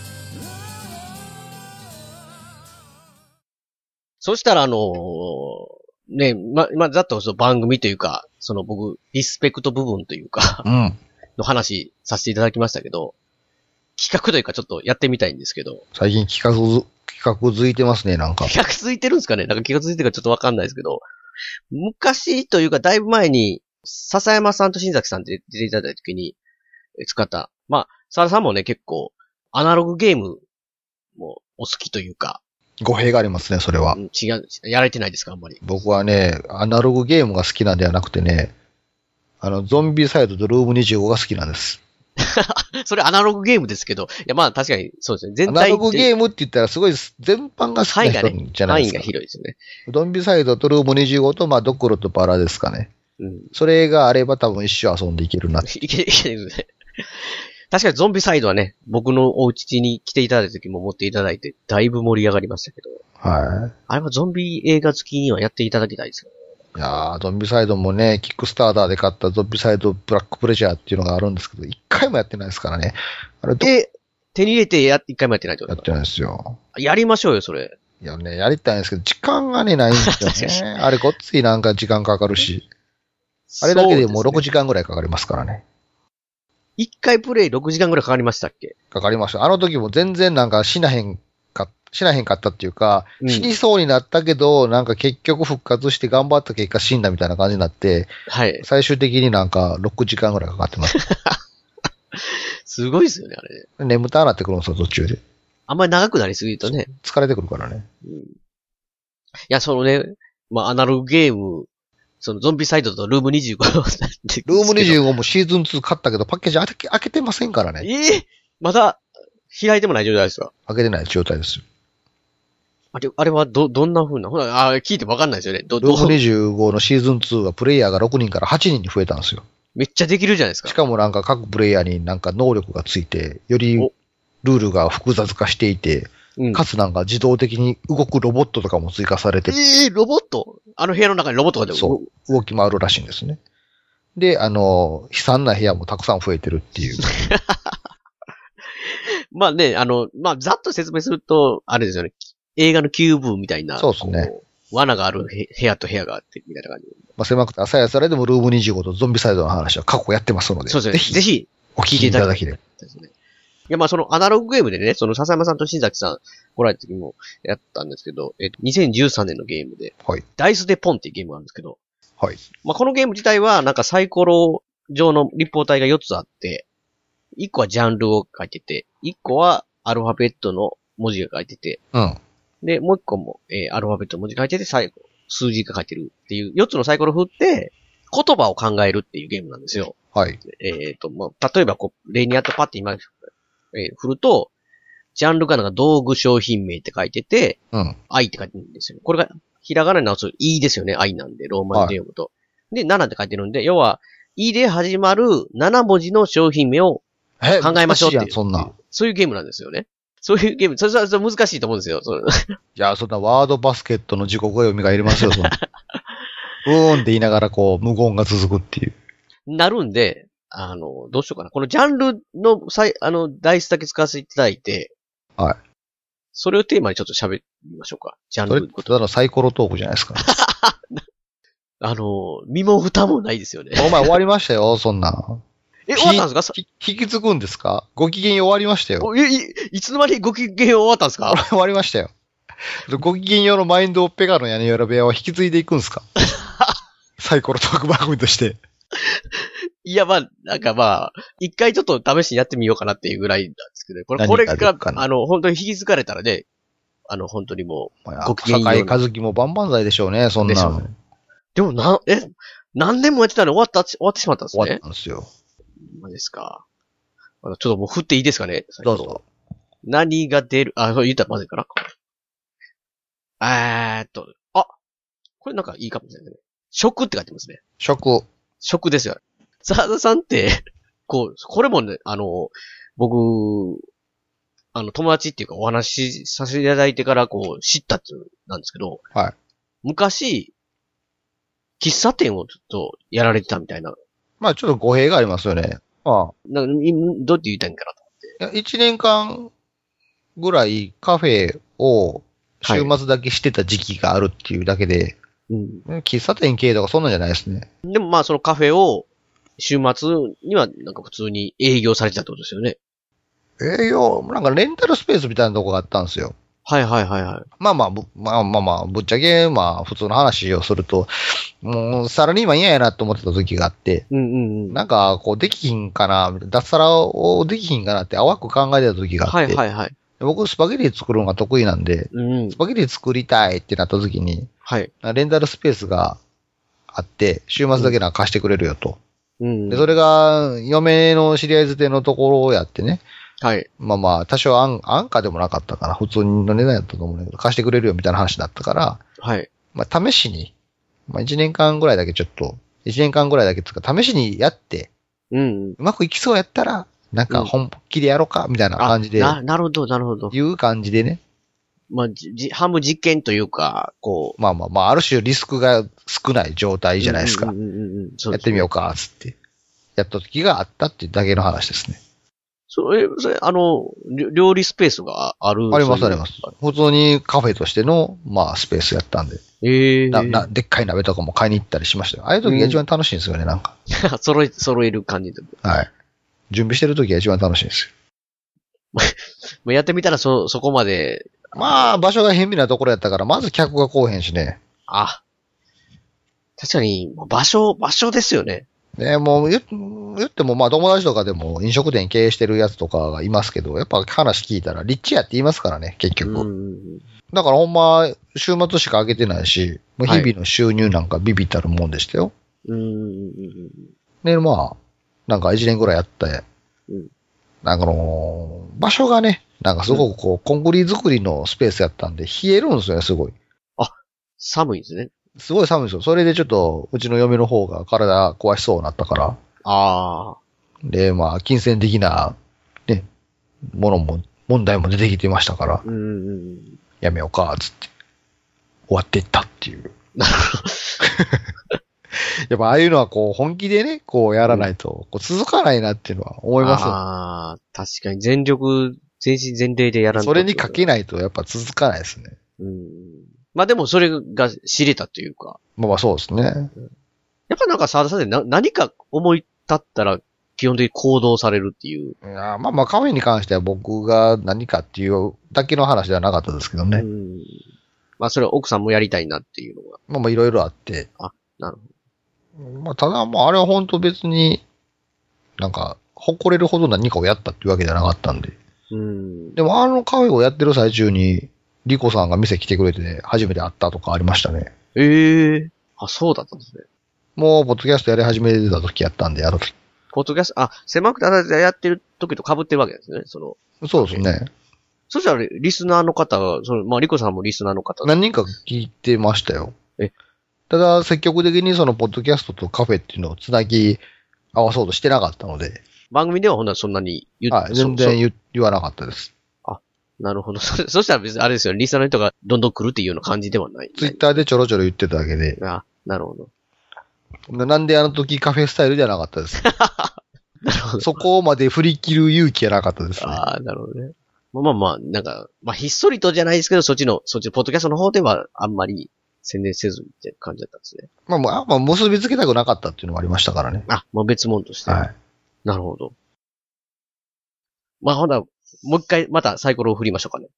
そしたらね、ざっとその番組というか、その僕、リスペクト部分というか、の話させていただきましたけど、企画というかちょっとやってみたいんですけど。 最近企画づいてますね、なんか。 企画続いてるんですかねなんか企画続いてるかちょっとわかんないですけど、昔というかだいぶ前に、笹山さんと新崎さんで出ていただいた時に使った。まあ、沢田さんもね、結構、アナログゲームもう、お好きというか。 語弊がありますね、それは。 違う、やられてないですか、あんまり。 僕はね、アナログゲームが好きなんではなくてね、ゾンビサイドとルーム25が好きなんです。 それアナログゲームですけど、いや、まあ確かにそうですね。全体アナログゲームって言ったらすごい全般が好きな人じゃないですか。 範囲が広いですよね。 ゾンビサイドとルーム25と、まあ、ドクロとバラですかね。うん。それがあれば多分一生遊んでいけるな。 いけるね。確かにゾンビサイドはね、僕のお家に来ていただいた時も持っていただいて、だいぶ盛り上がりましたけど。はい。あれはゾンビ映画好きにはやっていただきたいですよね。 いやー、ゾンビサイドもね、キックスターターで買ったゾンビサイドブラックプレジャーっていうのがあるんですけど、一回もやってないですからね。あれ手に入れて一回もやってないってことですか？やってないですよ。 やりましょうよ、それ。 いやね、やりたいんですけど、時間がね、ないんですよね。あれごっついなんか時間かかるし。あれだけでもう6時間ぐらいかかりますからね。 1回プレイ6時間ぐらいかかりましたっけ？ かかりました。あの時も全然なんか死なへんかったっていうか、死にそうになったけど、なんか結局復活して頑張った結果死んだみたいな感じになって、はい。最終的になんか6時間ぐらいかかってます。 すごいですよね、あれ。 眠たくなってくるんですよ、途中で。 あんまり長くなりすぎるとね。 疲れてくるからね。 うん。いや、そのね、まあ、アナログゲーム、そのゾンビサイドとルーム25 ルーム25もシーズン2買ったけど、パッケージ開けてませんからね。 まだ開いてもない状態ですか？ 開けてない状態ですよ。 あれはどんな風な、聞いてもわかんないですよね。 ルーム25のシーズン2はプレイヤーが6人から8人に増えたんですよ。 めっちゃできるじゃないですか。 しかもなんか各プレイヤーになんか能力がついて、よりルールが複雑化していて、かつなんか自動的に動くロボットとかも追加されて。 ロボット？あの部屋の中にロボットが出る？ そう。動き回るらしいんですね。で、悲惨な部屋もたくさん増えてるっていう。 まあね、まあ、ざっと説明すると、あれですよね。映画のキューブみたいな。 そうですね。 罠がある部屋と部屋があって、みたいな感じ。 まあ、狭くて朝やそれでもルーム25とゾンビサイドの話は過去やってますので。 そうですね。ぜひ、 お聞きいただきで。いや、まあ、そのアナログゲームでね、その笹山さんと新崎さん来られた時もやったんですけど、2013年のゲームで、はい。ダイスでポンっていうゲームがあるんですけど、はい。まあ、このゲーム自体は、なんかサイコロ上の立方体が4つあって、1個はジャンルを書いてて、1個はアルファベットの文字が書いてて、うん。で、もう1個も、アルファベットの文字が書いてて、最後、数字が書いてるっていう4つのサイコロ振って、言葉を考えるっていうゲームなんですよ。はい。まあ、例えば例にあったパッて今、振ると、ジャンルがなんか道具商品名って書いてて、うん。愛って書いてるんですよ。これが、ひらがなに直すといですよね。愛なんで、ローマ字で読むと。はい、で、7って書いてるんで、要は、いで始まる7文字の商品名を考えましょうっていう。そういうゲームなんですよね。そういうゲーム、それは難しいと思うんですよ。 いや、そんなワードバスケットの自己読みがいりますよ、そんな。うーんって言いながら無言が続くっていう。 なるんで、どうしようかな。このジャンルのダイスだけ使わせていただいて、はい。それをテーマにちょっと喋りましょうか。ジャンル。 それ、ただのサイコロトークじゃないですか。 身も蓋もないですよね。 お前終わりましたよ、そんな。 終わったんですか？ 引き継ぐんですか？ご機嫌終わりましたよ。 いつの間にご機嫌終わったんですか？ 終わりましたよ。ご機嫌用のマインドオペガの屋根裏部屋を引き継いでいくんですか？サイコロトーク番組として。 いや、まあ、なんかまあ、一回ちょっと試しにやってみようかなっていうぐらいなんですけど、これが、本当に引き継がれたらね、本当にもう、 ご機嫌用。坂井和樹も万々歳でしょうね、そんな。 でも何年もやってたのに終わってしまったんですね。 終わったんですよ。 マジですか。ちょっともう振っていいですかね？ どうぞ。 何が出る、それ言ったらまずいかな。これなんかいいかもしれないですね。食って書いてますね。食ですよ。澤田さんって、これもね、僕、友達っていうかお話しさせていただいてから知ったっていうなんですけど、はい。昔、喫茶店をちょっとやられてたみたいな。 まあちょっと語弊がありますよね。 どうって言いたいんかなと思って。 1年間ぐらいカフェを週末だけしてた時期があるっていうだけで、はい、喫茶店系とかそんなんじゃないですね。 でもまあそのカフェを週末にはなんか普通に営業されてたってことですよね。 営業、なんかレンタルスペースみたいなとこがあったんですよ。 はいはいはいはい。 まあ、ぶっちゃけ、普通の話をすると、もう、サラリーマン嫌やなと思ってた時があって、なんか、できひんかな、脱サラをできひんかなって淡く考えてた時があって、はいはいはい。 僕、スパゲティ作るのが得意なんで、 うんス。パゲティ作りたいってなった時に、 はい。 レンタルスペースがあって、週末だけなんか貸してくれるよと。 うん。 で、それが、嫁の知り合いづてのところをやってね、 はい。 まあまあ、多少安価でもなかったかな。普通の値段やったと思うんだけど、貸してくれるよみたいな話だったから、 はい。 まあ、試しに、まあ、1年間ぐらいだけちょっと、1年間ぐらいだけつうか、試しにやって、 うん。 うまくいきそうやったら、なんか本気でやろうか、みたいな感じで、 なるほど、なるほど。 いう感じでね。 まあ、半分実験というか、こう。 まあまあまあ、ある種リスクが少ない状態じゃないですか。 うんうんうんうん。 やってみようか、つって。やった時があったっていうだけの話ですね。 それ、料理スペースがある？ あります、あります。普通にカフェとしての、まあ、スペースやったんで。でっかい鍋とかも買いに行ったりしましたよ。ああいう時が一番楽しいんですよね、なんか。 揃える感じで。 はい。準備してる時が一番楽しいんですよ。 もうやってみたらそこまで。 まあ、場所が偏僻なところやったから、まず客が来おへんしね。 あ。確かに、場所ですよね。 ね、もう言っても、まあ友達とかでも飲食店経営してるやつとかがいますけど、やっぱ話聞いたら、立地やって言いますからね、結局。だからほんま、週末しか開けてないし、もう日々の収入なんかビビったるもんでしたよ。で、まあ、なんか1年ぐらいやって、なんか場所がね、なんかすごくこう、コンクリ作りのスペースやったんで、冷えるんですよね、すごい。 あ、寒いんですね。 すごい寒いですよ。それでちょっと、うちの嫁の方が体壊しそうになったから。 ああ。 で、まあ、金銭的な、ね、問題も出てきてましたから、やめようか、つって、終わっていったっていう。 なるほど。 やっぱああいうのはこう、本気でね、こうやらないと、こう続かないなっていうのは思いますよ。 ああ、確かに全身全霊でやらないと。 それにかけないとやっぱ続かないですね。 まあでもそれが知れたというか。 まあまあそうですね。 やっぱなんか沢田さんで何か思い立ったら基本的に行動されるっていう。 いやまあまあカフェに関しては僕が何かっていうだけの話ではなかったですけどね。 まあそれは奥さんもやりたいなっていうのが。 まあまあいろいろあって。 あ、なるほど。まあただまああれは本当別になんか誇れるほど何かをやったっていうわけじゃなかったんで。でもあのカフェをやってる最中にリコさんが店来てくれて初めて会ったとかありましたね。 あ、そうだったんですね。 もう、ポッドキャストやり始めた時やったんで、あの時。 ポッドキャスト、狭くてやってる時と被ってるわけですね、 そうですね。 そしたら、リスナーの方が、まあ、リコさんもリスナーの方。 何人か聞いてましたよ。ただ、積極的にその、ポッドキャストとカフェっていうのをつなぎ合わそうとしてなかったので。 番組ではほんならそんなに全然言わなかったです。 なるほど。そしたら別にあれですよ、リスナーの人がどんどん来るっていうような感じではない。 ツイッターでちょろちょろ言ってただけで。 なるほど。 なんであの時カフェスタイルじゃなかったです。 なるほど。 そこまで振り切る勇気はなかったですね。 なるほどね。まあ、なんか、まあ、ひっそりとじゃないですけど、そっちの、ポッドキャストの方ではあんまり宣伝せずって感じだったんですね。 まあ、結びつけたくなかったっていうのもありましたからね。 もう別物として。 はい。 なるほど。まあ、ほんなら、もう一回、またサイコロを振りましょうかね。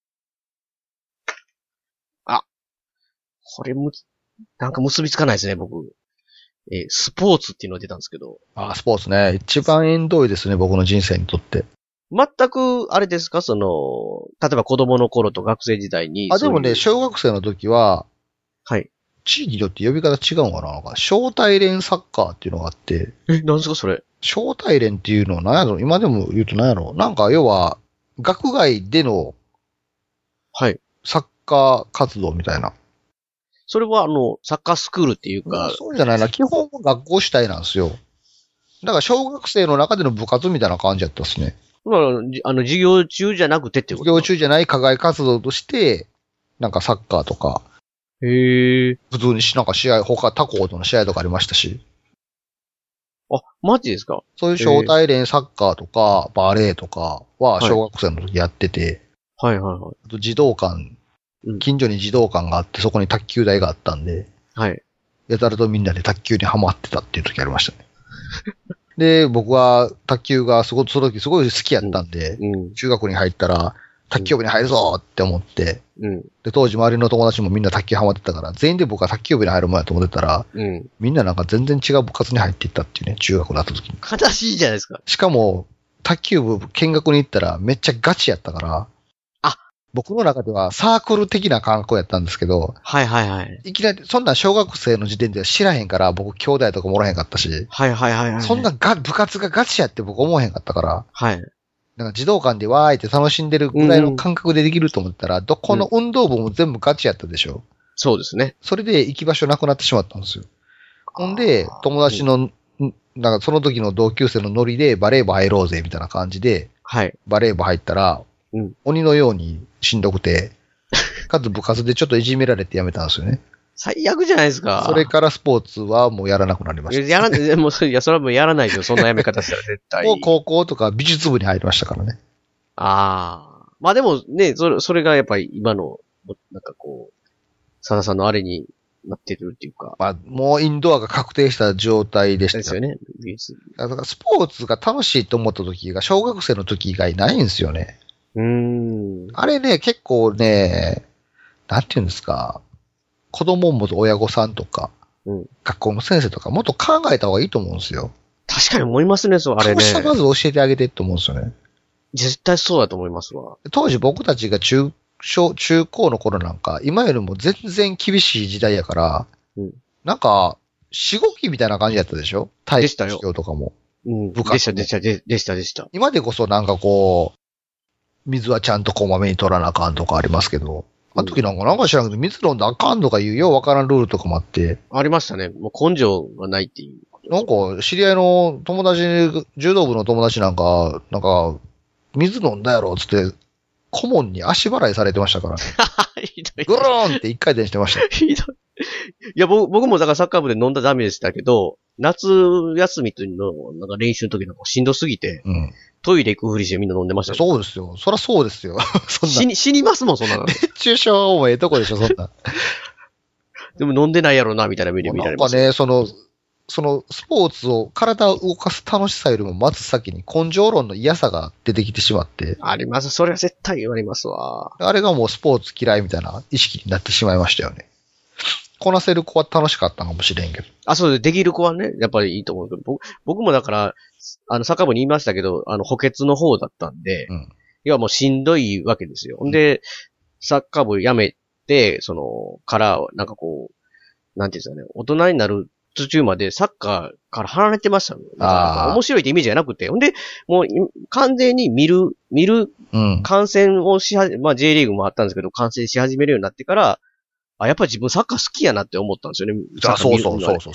これなんか結びつかないですね、僕。スポーツっていうのが出たんですけど。 スポーツね。一番縁遠いですね、僕の人生にとって。 全く、あれですか例えば子供の頃と学生時代に。 でもね、小学生の時は、 はい。 地域によって呼び方違うのかななんか、小体連サッカーっていうのがあって。 何ですかそれ。 小体連っていうのは何やろ今でも言うと何やろなんか、要は、学外での、 はい。 サッカー活動みたいな。 それはサッカースクールっていうか。 そうじゃないな。基本は学校主体なんですよ。だから小学生の中での部活みたいな感じだったですね。 授業中じゃなくてってこと？ 授業中じゃない課外活動として、なんかサッカーとか。普通になんか試合、他校との試合とかありましたし。 マジですか？ そういう小体連サッカーとか、バレーとかは小学生の時やってて。 はい。あと児童館。近所に児童館があって、そこに卓球台があったんで、 はい。 やたらとみんなで卓球にハマってたっていう時ありましたね。で、僕は卓球がその時すごい好きやったんで、中学に入ったら、卓球部に入るぞって思って、で、当時周りの友達もみんな卓球ハマってたから、全員で僕は卓球部に入るもんやと思ってたら、みんななんか全然違う部活に入っていったっていうね、中学になった時に。 悲しいじゃないですか。 しかも、卓球部見学に行ったらめっちゃガチやったから、 僕の中ではサークル的な感覚やったんですけど、 はいはいはい。 いきなり、そんな小学生の時点では知らへんから、僕兄弟とかもおらへんかったし、 はいはいはいはい。 そんな部活がガチやって僕思わへんかったから、 はい。 なんか児童館でわーいって楽しんでるぐらいの感覚でできると思ったら、どこの運動部も全部ガチやったでしょ。 そうですね。 それで行き場所なくなってしまったんですよ。ほんで、友達の、なんかその時の同級生のノリでバレー部入ろうぜみたいな感じで、 はい。 バレー部入ったら、鬼のようにしんどくて、かつ部活でちょっといじめられてやめたんですよね。 最悪じゃないですか。 それからスポーツはもうやらなくなりました。 やらない、もう、いや、それはもうやらないですよ。そんなやめ方したら絶対。 もう高校とか美術部に入りましたからね。 ああ。まあでもね、それがやっぱり今の、なんかこう、サダさんのあれになってるっていうか。 まあ、もうインドアが確定した状態でした。 ですよね。 だからスポーツが楽しいと思った時が小学生の時以外ないんですよね。あれね、結構ね、なんていうんですか、子供を持つ親御さんとか、学校の先生とかもっと考えた方がいいと思うんですよ。 確かに思いますね、そう、あれね。 まず教えてあげてって思うんですよね。 絶対そうだと思いますわ。 当時僕たちが中高の頃なんか、今よりも全然厳しい時代やから、なんか、しごきみたいな感じやったでしょ？体育授業とかも。 でした。 今でこそなんかこう、水はちゃんとこまめに取らなあかんとかありますけど、あの時なんか知らんけど、水飲んだらあかんとかいうようわからんルールとかもあって。 ありましたね。もう根性がないっていう。 なんか、知り合いの友達、柔道部の友達なんか、水飲んだやろ、つって、顧問に足払いされてましたから。 ひどい。 ぐるーんって一回転してました。 ひどい。いや、僕もだからサッカー部で飲んだらダメでしたけど、夏休みというの、なんか練習の時なんかしんどすぎて、トイレ行くふりしてみんな飲んでましたよ。 そうですよ。そらそうですよ。そんな。 死にますもん、そんなの。 熱中症もええとこでしょ、そんな。 でも飲んでないやろな、みたいな目で見られます。 なんかね、そのスポーツを、体を動かす楽しさよりも、まず先に根性論の嫌さが出てきてしまって。 あります。それは絶対ありますわ。 あれがもうスポーツ嫌いみたいな意識になってしまいましたよね。こなせる子は楽しかったかもしれんけど。 あ、そうです。できる子はね、やっぱりいいと思うけど、僕もだから、サッカー部に言いましたけど、補欠の方だったんで、いやもうしんどいわけですよ。で、サッカー部辞めて、なんかこう、なんていうんですかね、大人になる途中までサッカーから離れてましたね。面白いってイメージじゃなくて。ほんで、もう完全に見る、観戦をまあ J リーグもあったんですけど、観戦し始めるようになってから、やっぱり自分サッカー好きやなって思ったんですよね。 そう。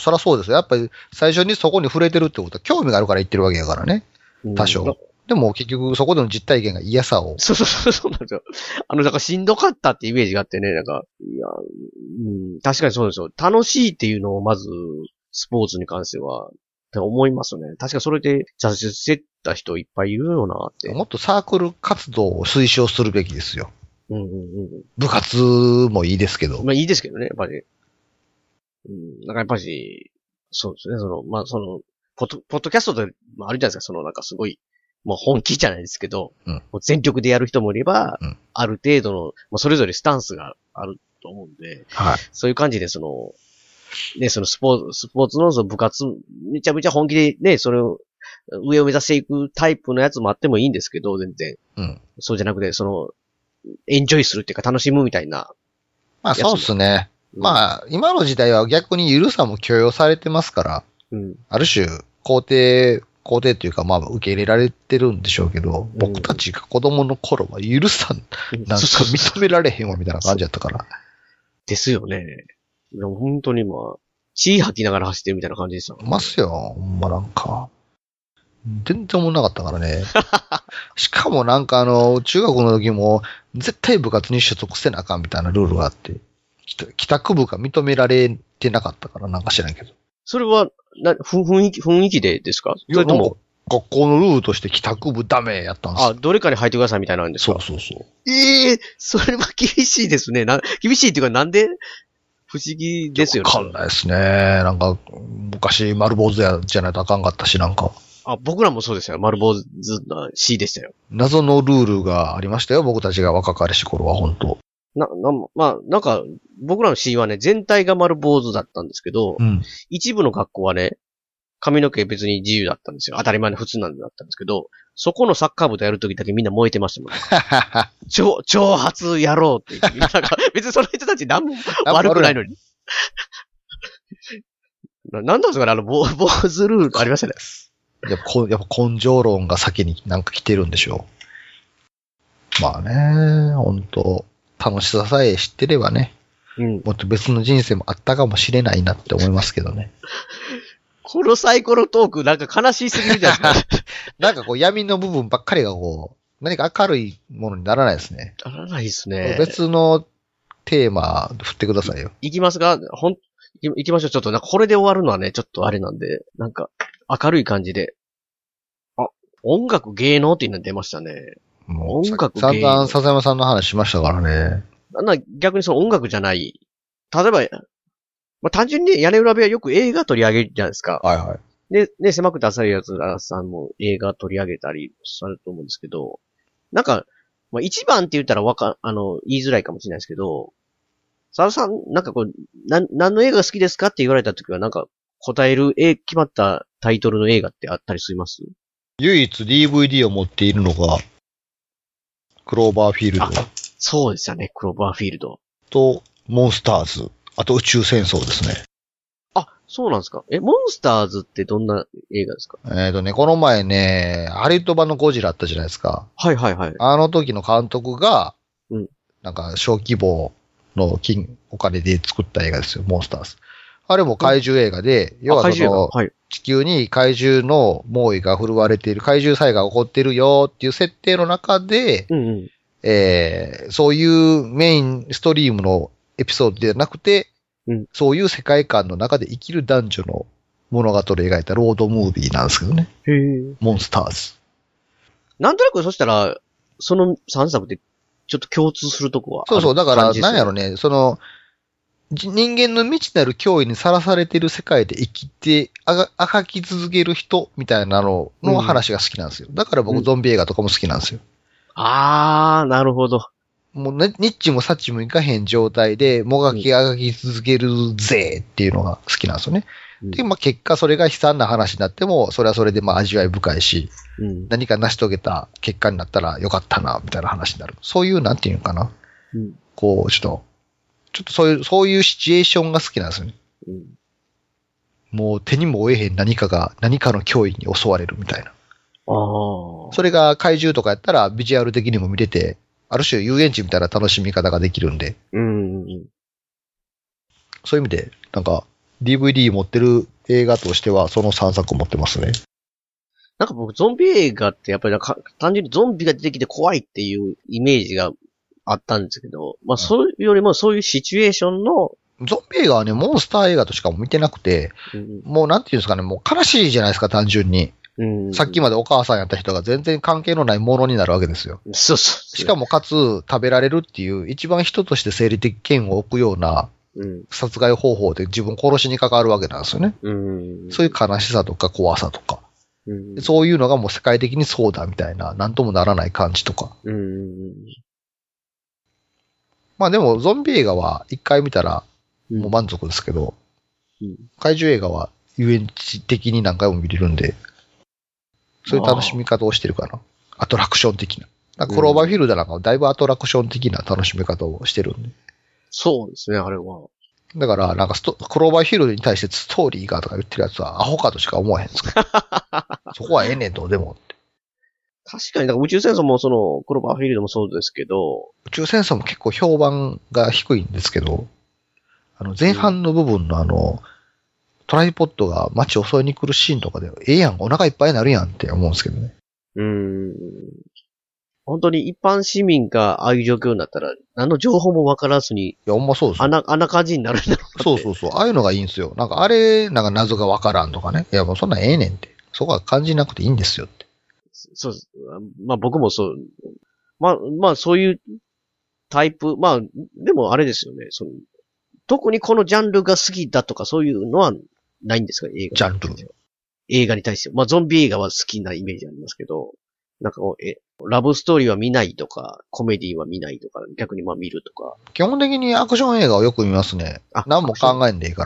そりゃそうですよ。やっぱり最初にそこに触れてるってことは興味があるから言ってるわけやからね。多少。でも結局そこでの実体験が嫌さを。 そうなんですよ。だからしんどかったってイメージがあってね、なんか、確かにそうですよ。楽しいっていうのをまず、スポーツに関しては、って思いますね。確かそれで挫折してた人いっぱいいるよなって。 もっとサークル活動を推奨するべきですよ。部活もいいですけど。 まあいいですけどね、やっぱり。なんかやっぱり、そうですね、ポッドキャストでもあるじゃないですか、なんかすごい、もう本気じゃないですけど、もう全力でやる人もいれば、ある程度の、それぞれスタンスがあると思うんで、そういう感じでね、スポーツの部活、めちゃめちゃ本気でね、それを、上を目指していくタイプのやつもあってもいいんですけど、全然。そうじゃなくて、エンジョイするっていうか楽しむみたいな。 まあそうですね。まあ、今の時代は逆に緩さも許容されてますから、ある種、肯定っていうか、まあ、受け入れられてるんでしょうけど、僕たちが子供の頃は許さなんか認められへんわみたいな感じだったから。 ですよね。本当に血吐きながら走ってるみたいな感じでした。 ますよ、ほんまなんか。全然思んなかったからね。しかもなんか中学の時も、絶対部活に所属せなあかんみたいなルールがあって、帰宅部が認められてなかったからなんか知らんけど。 それは、雰囲気でですか？それとも学校のルールとして帰宅部ダメやったんですよ。 どれかに入ってくださいみたいなんですか？ そう。 それは厳しいですね。厳しいっていうかなんで不思議ですよね。 わかんないですね。なんか、昔丸坊主じゃないとあかんかったし、なんか。 僕らもそうでしたよ。丸坊主な C でしたよ。 謎のルールがありましたよ。僕たちが若かりし頃は、本当。 なんか、僕らの C はね、全体が丸坊主だったんですけど、一部の学校はね、髪の毛別に自由だったんですよ。当たり前の普通なんだったんですけど、そこのサッカー部とやるときだけみんな燃えてましたもんね。 挑発やろうって。なんか、別にその人たち何も悪くないのに。なんだそれ坊主ルールありましたね。 やっぱ根性論が先になんか来てるんでしょう。まあね、本当楽しささえ知ってればね、もっと別の人生もあったかもしれないなって思いますけどね。 このサイコロトークなんか悲しすぎるじゃないですか。 なんかこう闇の部分ばっかりがこう、何か明るいものにならないですね。 ならないですね。 別のテーマ振ってくださいよ。 いきますが、いきましょう。ちょっとなんかこれで終わるのはね、ちょっとあれなんで、なんか明るい感じで。音楽芸能っていうの出ましたね。 もう音楽散々笹山さんの話しましたからね。 逆にその音楽じゃない。例えば、単純に屋根裏部屋よく映画取り上げるじゃないですか。 はいはい。 で、ね、狭くて浅いやつらさんも映画取り上げたりされると思うんですけど、なんか、一番って言ったら言いづらいかもしれないですけど、佐田さん、なんかこう、何の映画が好きですかって言われたときは、なんか、答える決まったタイトルの映画ってあったりします？ 唯一 DVD を持っているのが、クローバーフィールド。 そうですよね、クローバーフィールド。 と、モンスターズ。あと宇宙戦争ですね。 そうなんですか。モンスターズってどんな映画ですか？ この前ね、ハリウッド版のゴジラあったじゃないですか。 はいはいはい。 あの時の監督が、 うん。 なんか小規模のお金で作った映画ですよ、モンスターズ。あれも怪獣映画で、要はその、 はい、 地球に怪獣の猛威が振るわれている、怪獣災害が起こっているよっていう設定の中で、そういうメインストリームのエピソードではなくて、そういう世界観の中で生きる男女の物語を描いたロードムービーなんですけどね。モンスターズ。 なんとなくそしたら、その3作でちょっと共通するとこは、 そうそう、だから、なんやろね、その、人間の未知なる脅威にさらされている世界で生きて、あがき続ける人みたいなのの話が好きなんですよ。だから僕ゾンビ映画とかも好きなんですよ。 なるほど。 もうね、ニッチもサッチもいかへん状態で、もがきあがき続けるぜっていうのが好きなんですよね。で、結果それが悲惨な話になっても、それはそれで味わい深いし、何か成し遂げた結果になったらよかったな、みたいな話になる。そういう、なんていうのかな。こう、ちょっとそういうシチュエーションが好きなんですよね。もう手にも負えへん何かの脅威に襲われるみたいな。それが怪獣とかやったらビジュアル的にも見れて、ある種遊園地みたいな楽しみ方ができるんで。そういう意味で、なんか DVD 持ってる映画としてはその3作持ってますね。 なんか僕ゾンビ映画ってやっぱり単純にゾンビが出てきて怖いっていうイメージがあったんですけど、それよりもそういうシチュエーションのゾンビ映画はね、モンスター映画としかも見てなくて、もうなんていうんですかね、もう悲しいじゃないですか、単純に。さっきまでお母さんやった人が全然関係のないものになるわけですよ。 そう。 しかもかつ食べられるっていう一番人として生理的嫌悪を置くような殺害方法で自分殺しに関わるわけなんですよね。そういう悲しさとか怖さとか。そういうのがもう世界的にそうだみたいな、なんともならない感じとか。まあでもゾンビ映画は一回見たらもう満足ですけど、怪獣映画は遊園地的に何回も見れるんで、そういう楽しみ方をしてるかな。アトラクション的な。クローバーフィールドなんかはだいぶアトラクション的な楽しみ方をしてるんで。 そうですね、あれは。 だから、なんかクローバーフィールドに対してストーリーがとか言ってるやつはアホかとしか思わへんですから。そこはええねんどうでもって。 確かに、宇宙戦争もクローバーフィールドもそうですけど。 宇宙戦争も結構評判が低いんですけど、前半の部分のトライポッドが街を襲いに来るシーンとかで、ええやん、お腹いっぱいになるやんって思うんですけどね。 本当に一般市民がああいう状況になったら、何の情報もわからずに。いや、ほんまそうですよ。 あんな感じになるんだろう。 そう。ああいうのがいいんですよ。なんかあれ、なんか謎がわからんとかね。いや、もうそんなんええねんって。そこは感じなくていいんですよって。 そうです。僕もそう。そういうタイプ。でもあれですよね。特にこのジャンルが好きだとかそういうのはないんですか、映画。 ジャンル。 映画に対して。ゾンビ映画は好きなイメージありますけど、なんかラブストーリーは見ないとか、コメディは見ないとか、逆に見るとか。 基本的にアクション映画をよく見ますね。何も考えんでいいから。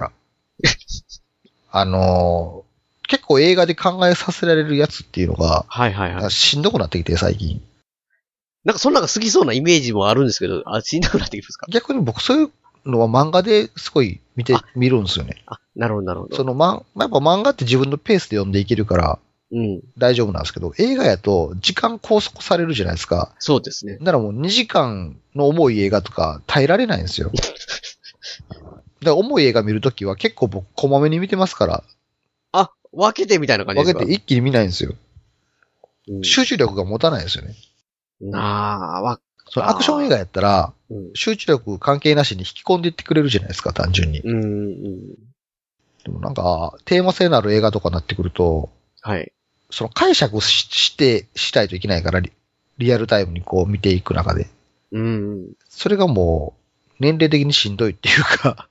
結構映画で考えさせられるやつっていうのが、しんどくなってきて最近。 なんかそんなのが好きそうなイメージもあるんですけど、しんどくなってきますか？ 逆に僕そういうのは漫画ですごい見るんですよね。 なるほど、なるほど。 やっぱ漫画って自分のペースで読んでいけるから、大丈夫なんですけど、映画やと時間拘束されるじゃないですか。 そうですね。 だからもう2時間の重い映画とか耐えられないんですよ。だから重い映画見るときは結構僕こまめに見てますから。 分けてみたいな感じですか？ 分けて一気に見ないんですよ。集中力が持たないですよね。そのアクション映画やったら、集中力関係なしに引き込んでいってくれるじゃないですか、単純に。でもなんか、テーマ性のある映画とかになってくると、 はい。 その解釈したいといけないから、リアルタイムにこう見ていく中で。それがもう、年齢的にしんどいっていうか。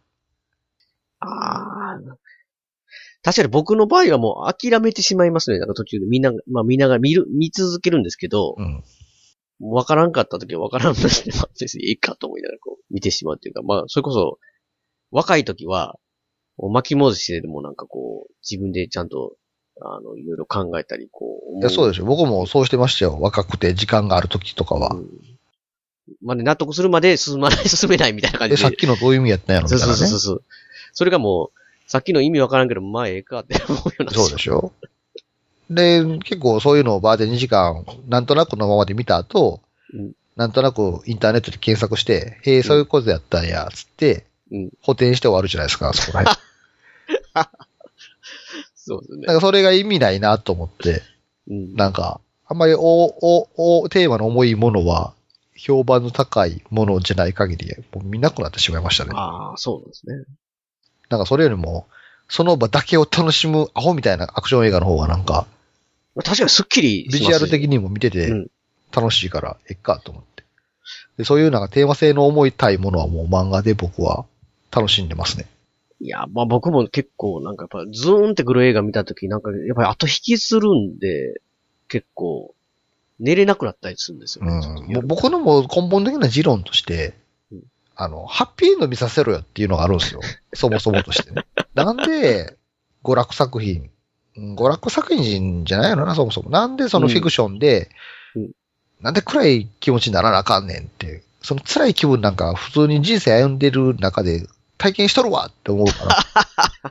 確かに僕の場合はもう諦めてしまいますね。なんか途中でみんなが見続けるんですけど、わからんかった時はわからんので、別にいいかと思いながらこう見てしまうっていうか、それこそ、若い時は、巻き戻しでもなんかこう、自分でちゃんと、いろいろ考えたり、こう。 いや、そうでしょ。僕もそうしてましたよ。若くて時間がある時とかは。 納得するまで進めないみたいな感じで。 さっきのどういう意味やったんやろみたいなね。 そう。それがもう、さっきの意味わからんけど、ええかって思うような。 そうでしょ。で、結構そういうのをバーで2時間、なんとなくのままで見た後、なんとなくインターネットで検索して、そういうことやったんや、つって、補填して終わるじゃないですか、そこら辺。 そうですね。 だからそれが意味ないなと思って、なんか、あんまりテーマの重いものは、評判の高いものじゃない限り、もう見なくなってしまいましたね。 そうなんですね。 なんかそれよりも、その場だけを楽しむアホみたいなアクション映画の方がなんか、 確かにスッキリしますね。 ビジュアル的にも見てて楽しいからえっかと思って。でそういうなんかテーマ性の重いたいものはもう漫画で僕は楽しんでますね。 いや、僕も結構なんかやっぱズーンってくる映画見たときなんかやっぱり後引きするんで、結構寝れなくなったりするんですよね。 僕のも根本的な持論として、ハッピーエンド見させろよっていうのがあるんですよ。そもそもとしてね。なんで、娯楽作品じゃないのな、そもそも。なんでそのフィクションで、なんで暗い気持ちにならなあかんねんって。その辛い気分なんか普通に人生歩んでる中で体験しとるわって思うから。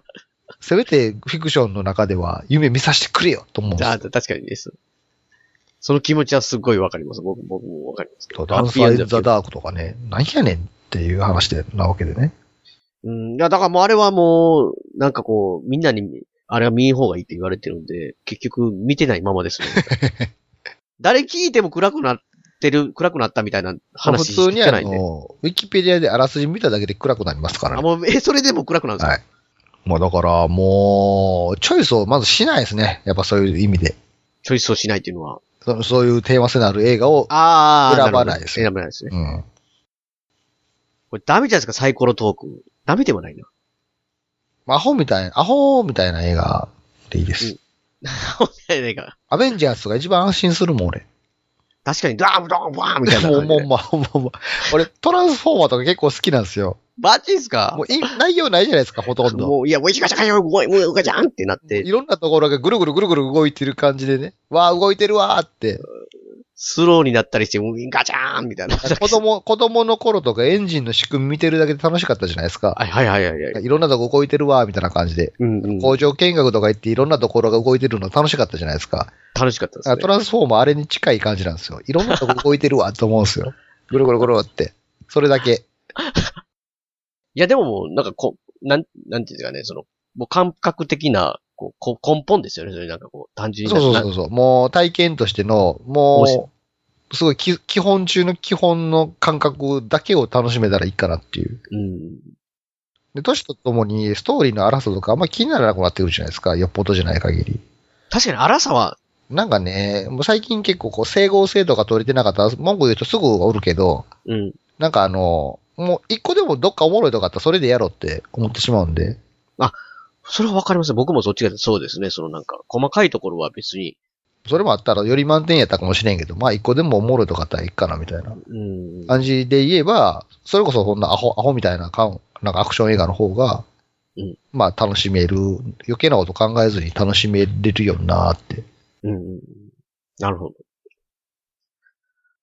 せめてフィクションの中では夢見させてくれよと思うんですよ。 確かにです。その気持ちはすごいわかります。僕もわかります。 ダンス・アイ・ザ・ダークとかね、何やねんっていう話なわけでね。 いや、だからもうあれはもう、なんかこう、みんなに、あれは見ん方がいいって言われてるんで、結局見てないままですね。誰聞いても暗くなったみたいな話普通に聞かないんで。 ウィキペディアであらすじ見ただけで暗くなりますからね。それでも暗くなるんですか？ はい。もうだからもう、チョイスをまずしないですね。やっぱそういう意味で。 チョイスをしないっていうのは。 そういうテーマ性のある映画を選ばないです。 選ばないですね。これダメじゃないですか、サイコロトーク。ダメではないな。 アホみたいな映画でいいです。 アホみたいな映画。 アベンジャーズが一番安心するもん、俺。 確かに、ドーンドーンバーンみたいな。 もう、俺、トランスフォーマーとか結構好きなんですよ。 バッチですか？ もう内容ないじゃないですか、ほとんど。 もう、いや、もうガチャガチャもうガチャンってなって。 いろんなところがぐるぐる動いてる感じでね。わー、動いてるわーって。 スローになったりして、ガチャーンみたいな。 子供の頃とかエンジンの仕組み見てるだけで楽しかったじゃないですか。 はい。 いろんなとこ動いてるわーみたいな感じで。工場見学とか行っていろんなところが動いてるの楽しかったじゃないですか。 楽しかったですね。 トランスフォーマーあれに近い感じなんですよ。いろんなとこ動いてるわと思うんですよ。ぐるぐるって。それだけ。 いや、でももう、なんかなんていうんですかね、もう感覚的な、根本ですよね。それなんか単純に。 そう。もう体験としての、もう、すごい基本中の基本の感覚だけを楽しめたらいいかなっていう。で、年とともにストーリーの荒さとかあんま気にならなくなってくるじゃないですか。よっぽどじゃない限り。 確かに荒さは、 なんかね、もう最近結構整合性とか取れてなかったら、文句言うとすぐおるけど、なんかもう一個でもどっかおもろいとかあったらそれでやろうって思ってしまうんで。 それはわかります。僕もそっちがそうですね。なんか、細かいところは別に。 それもあったらより満点やったかもしれんけど、一個でもおもろいとかあったらいいかなみたいな感じで言えば、それこそそんなアホみたいななんかアクション映画の方が、楽しめる、余計なこと考えずに楽しめれるよなって。 なるほど。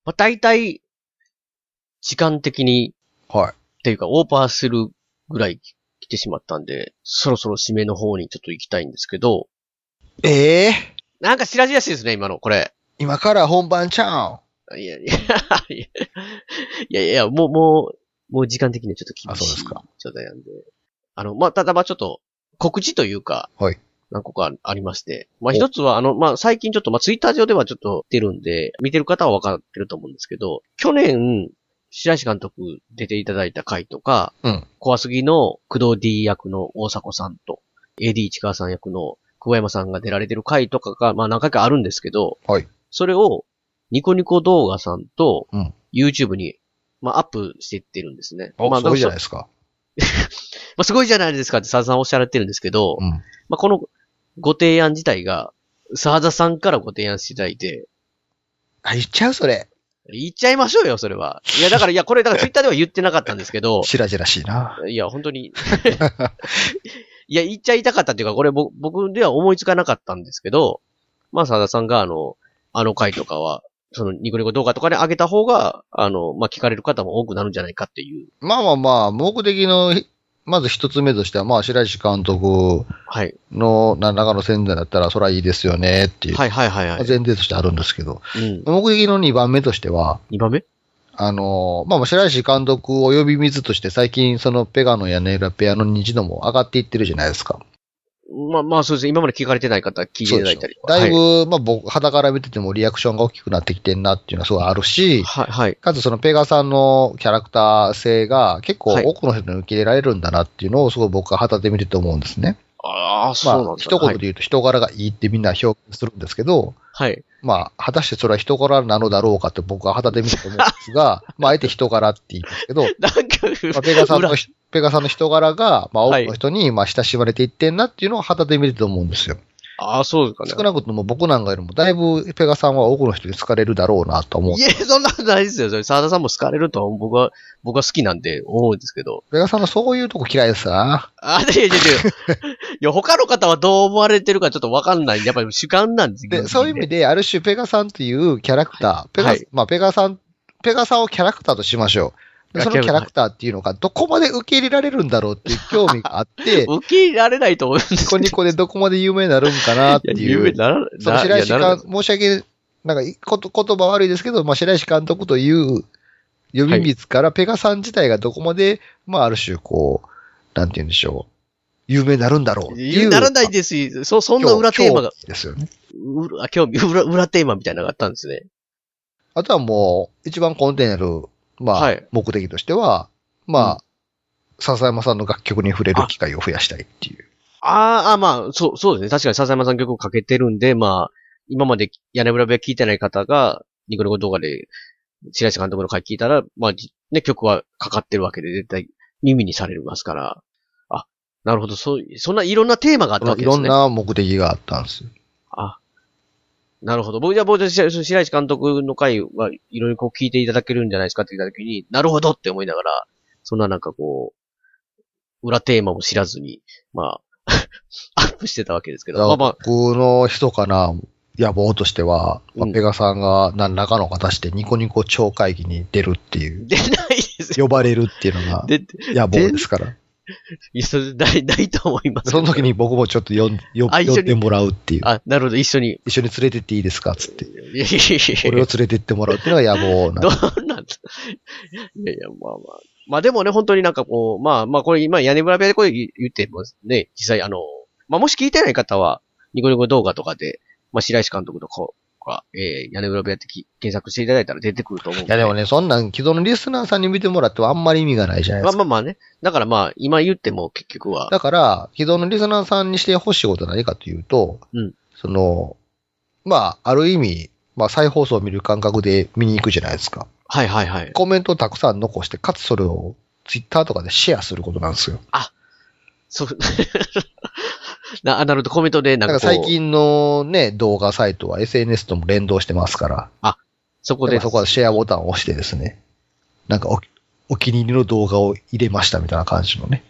まあ、大体、時間的に、 はい。 っていうか、オーバーするぐらい来てしまったんで、そろそろ締めの方にちょっと行きたいんですけど、 ええなんかしらじらしいですね、今の、これ。 今から本番ちゃうん。 いやいや、いやいや、もう時間的にはちょっと厳しい。 あそうですか。 状態なんで。まあ、ただまあちょっと、告知というか、 はい。 何個かありまして。まあ一つは、まあ最近ちょっと、まあツイッター上ではちょっと出るんで、見てる方は分かってると思うんですけど、去年、白石監督出ていただいた回とか、 うん。 怖すぎの工藤 D 役の大迫さんと、AD 市川さん役の久保山さんが出られてる回とかが、まあ何回かあるんですけど、 はい。 それを、ニコニコ動画さんとうん、 YouTube に、まあアップしていってるんですね。 お、 まあ、 すごいじゃないですか。 まあすごいじゃないですかってさださんおっしゃられてるんですけど、 うん。 まあこのご提案自体が、沢田さんからご提案していただいて、 あ、言っちゃうそれ。 言っちゃいましょうよ、それは。いや、だから、これ、だからツイッターでは言ってなかったんですけど、 しらじらしいな。 いや、本当に。いや、言っちゃいたかったっていうか、これ僕では思いつかなかったんですけど、まあ、沢田さんがあの回とかは、そのニコニコ動画とかで上げた方が、まあ、聞かれる方も多くなるんじゃないかっていう。 まあまあまあ、目的の、まず一つ目としては、まあ、白石監督はい。 の何らかの宣伝だったら、それはいいですよねっていう。 はいはいはいはい。 前提としてあるんですけど、 うん。 目的の2番目としては、 2番目まあ、白石監督を呼び水として最近そのペガの屋根裏ペアの認知度も上がっていってるじゃないですか。 まあそうですね。今まで聞かれてない方、聞いていただいたりとか。 だいぶ、 はい、 まあ僕、肌から見ててもリアクションが大きくなってきてんなっていうのはすごいあるし、 はい、はい。 かつそのペガさんのキャラクター性が結構はい多くの人に受け入れられるんだなっていうのをすごい僕は肌で見てて思うんですね。 ああ、そうなんまあ、 ですか。 一言で言うと人柄がいいってみんな表現するんですけど、 はい。 まあ、果たしてそれは人柄なのだろうかって僕は肌で見てて思うんですが、まあ、あえて人柄って言いますけど、 なんか、 まあペガさんの人柄が、まあ、多はいくの人に、まあ、親しまれていってんなっていうのを肌で見てて思うんですよ。 ああ、そうですかね。 少なくとも僕なんかよりも、だいぶペガさんは多くの人に好かれるだろうなと思う。 いえ、そんなことないですよ。それ、沢田さんも好かれるとは僕は好きなんで思うんですけど。 ペガさんのそういうとこ嫌いですな。 いや、他の方はどう思われてるかちょっとわかんないんで、やっぱり主観なんですで、そういう意味で、ある種ペガさんというキャラクター、 はいまあ、ペガさんをキャラクターとしましょう。でそのキャラクターっていうのがどこまで受け入れられるんだろうっていう興味があって、 受け入れられないと思うんですニコニコでどこまで有名になるんかなっていや、 いう。 夢なら、 その白石監いやなら申し訳、なんか言葉悪いですけど、まあ、白石監督という呼び水からペガさん自体がどこまで、まあ、ある種こう、なんて言うんでしょう。有名になるんだろうっていう。 ならないですし、そんな裏テーマが、 ですよね。 裏テーマみたいなのがあったんですね。 あとはもう、一番根底にある、まあ、 はい目的としては、まあ、笹山さんの楽曲に触れる機会を増やしたいっていう。 まあ、そうですね。確かに笹山さん曲をかけてるんで、まあ、今まで屋根裏部屋聞いてない方が、ニコニコ動画で、白石監督の回聞いたら、まあ、ね、曲はかかってるわけで、絶対耳にされますから。あ、なるほど、そんないろんなテーマがあったわけですね。 いろんな目的があったんですよ。 なるほど。僕じゃ白石監督の回はいろいろこう聞いていただけるんじゃないですかって言った時に、なるほどって思いながら、そんななんかこう、裏テーマも知らずに、まあ、アップしてたわけですけど。まあまあ、 僕の密かな野望としては、まあうんペガさんが何らかの形でニコニコ超会議に出るっていう、 出ないですよ。 呼ばれるっていうのがで、 野望ですから。 いや、それないと思います。 その時に僕もちょっと呼んでもらうっていう。 なるほど、一緒に。 一緒に連れてっていいですかつって。 いやいやいや俺を連れてってもらうっていうのが野望なんどで。 うなんですいやいや、まあまあ。まあでもね、本当になんかこう、まあこれ今屋根裏部屋でこれ言ってますね。実際まあもし聞いてない方は、ニコニコ動画とかで、まあ白石監督とか、屋根裏部屋って検索していただいたら出てくると思うんで。 いやでもね、そんなん既存のリスナーさんに見てもらってはあんまり意味がないじゃないですか。 まあね。だからまあ、今言っても結局は。 だから、既存のリスナーさんにしてほしいことは何かというと、 うんまあ、ある意味、まあ再放送を見る感覚で見に行くじゃないですか。 はいはいはい。 コメントをたくさん残して、かつそれをツイッターとかでシェアすることなんですよ。 そう。なるほど、コメントでなんかこう。 だから最近のね、動画サイトは SNS とも連動してますから、 そこで。 そこはシェアボタンを押してですね、なんかお気に入りの動画を入れましたみたいな感じのね。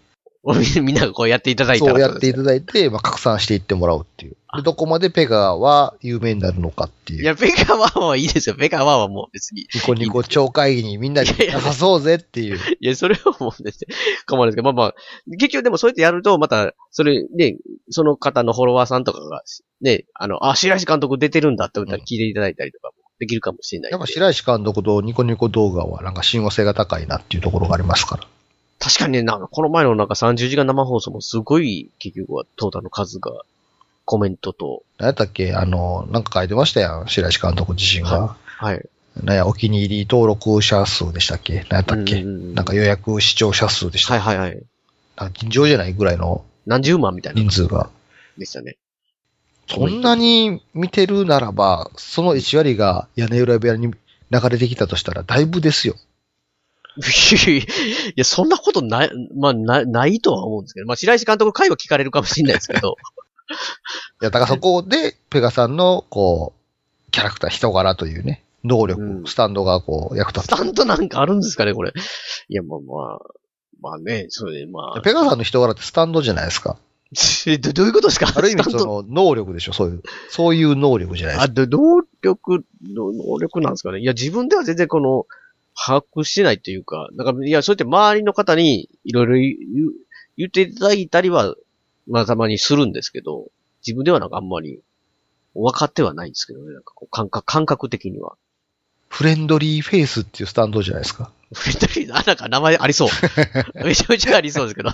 みんながこうやっていただいたらそうやっていただいて、まあ、拡散していってもらうっていう。で、どこまでペガは有名になるのかっていう。 いや、ペガワンはいいですよ。ペガワンはもう別に。 ニコニコ超会議にみんなで誘そうぜっていう。 いや、それはもうですね、構わないですけど、まあまあ、結局でもそうやってやると、また、それ、ね、その方のフォロワーさんとかが、ね、白石監督出てるんだって思ったら聞いていただいたりとかもできるかもしれないんで。 やっぱ白石監督とニコニコ動画はなんか親和性が高いなっていうところがありますから。 確かにね、なんかこの前のなんか30時間生放送もすごい、結局はトータルの数が、コメントと。 何やったっけなんか書いてましたやん、白石監督自身が。 はい。 なんや、お気に入り登録者数でしたっけ何やったっけ、なんか予約視聴者数でしたっけ。 はいはいはい。 なんか尋常じゃないぐらいの。 何十万みたいな。 人数が。 でしたね。 そんなに見てるならば、その1割が屋根裏部屋に流れてきたとしたら、だいぶですよ。 いや、そんなことない、まあ、ないとは思うんですけど、まあ、白石監督会は聞かれるかもしれないですけど。 いや、だからそこで、ペガさんの、こう、キャラクター、人柄というね、能力、スタンドがこう、役立つ。 スタンドなんかあるんですかね、これ。いや、まあね、それでまあ。 ペガさんの人柄ってスタンドじゃないですか。 どういうことですか？ ある意味その、能力でしょ、そういう能力じゃないですか。 能力なんですかね。いや、自分では全然把握してないというか、いや、そうやって周りの方にいろいろ言っていただいたりは、まあたまにするんですけど、自分ではなんかあんまり分かってはないんですけどね、なんか感覚的には。 フレンドリーフェイスっていうスタンドじゃないですか。 フレンドリー、なんか名前ありそう。めちゃめちゃありそうですけど。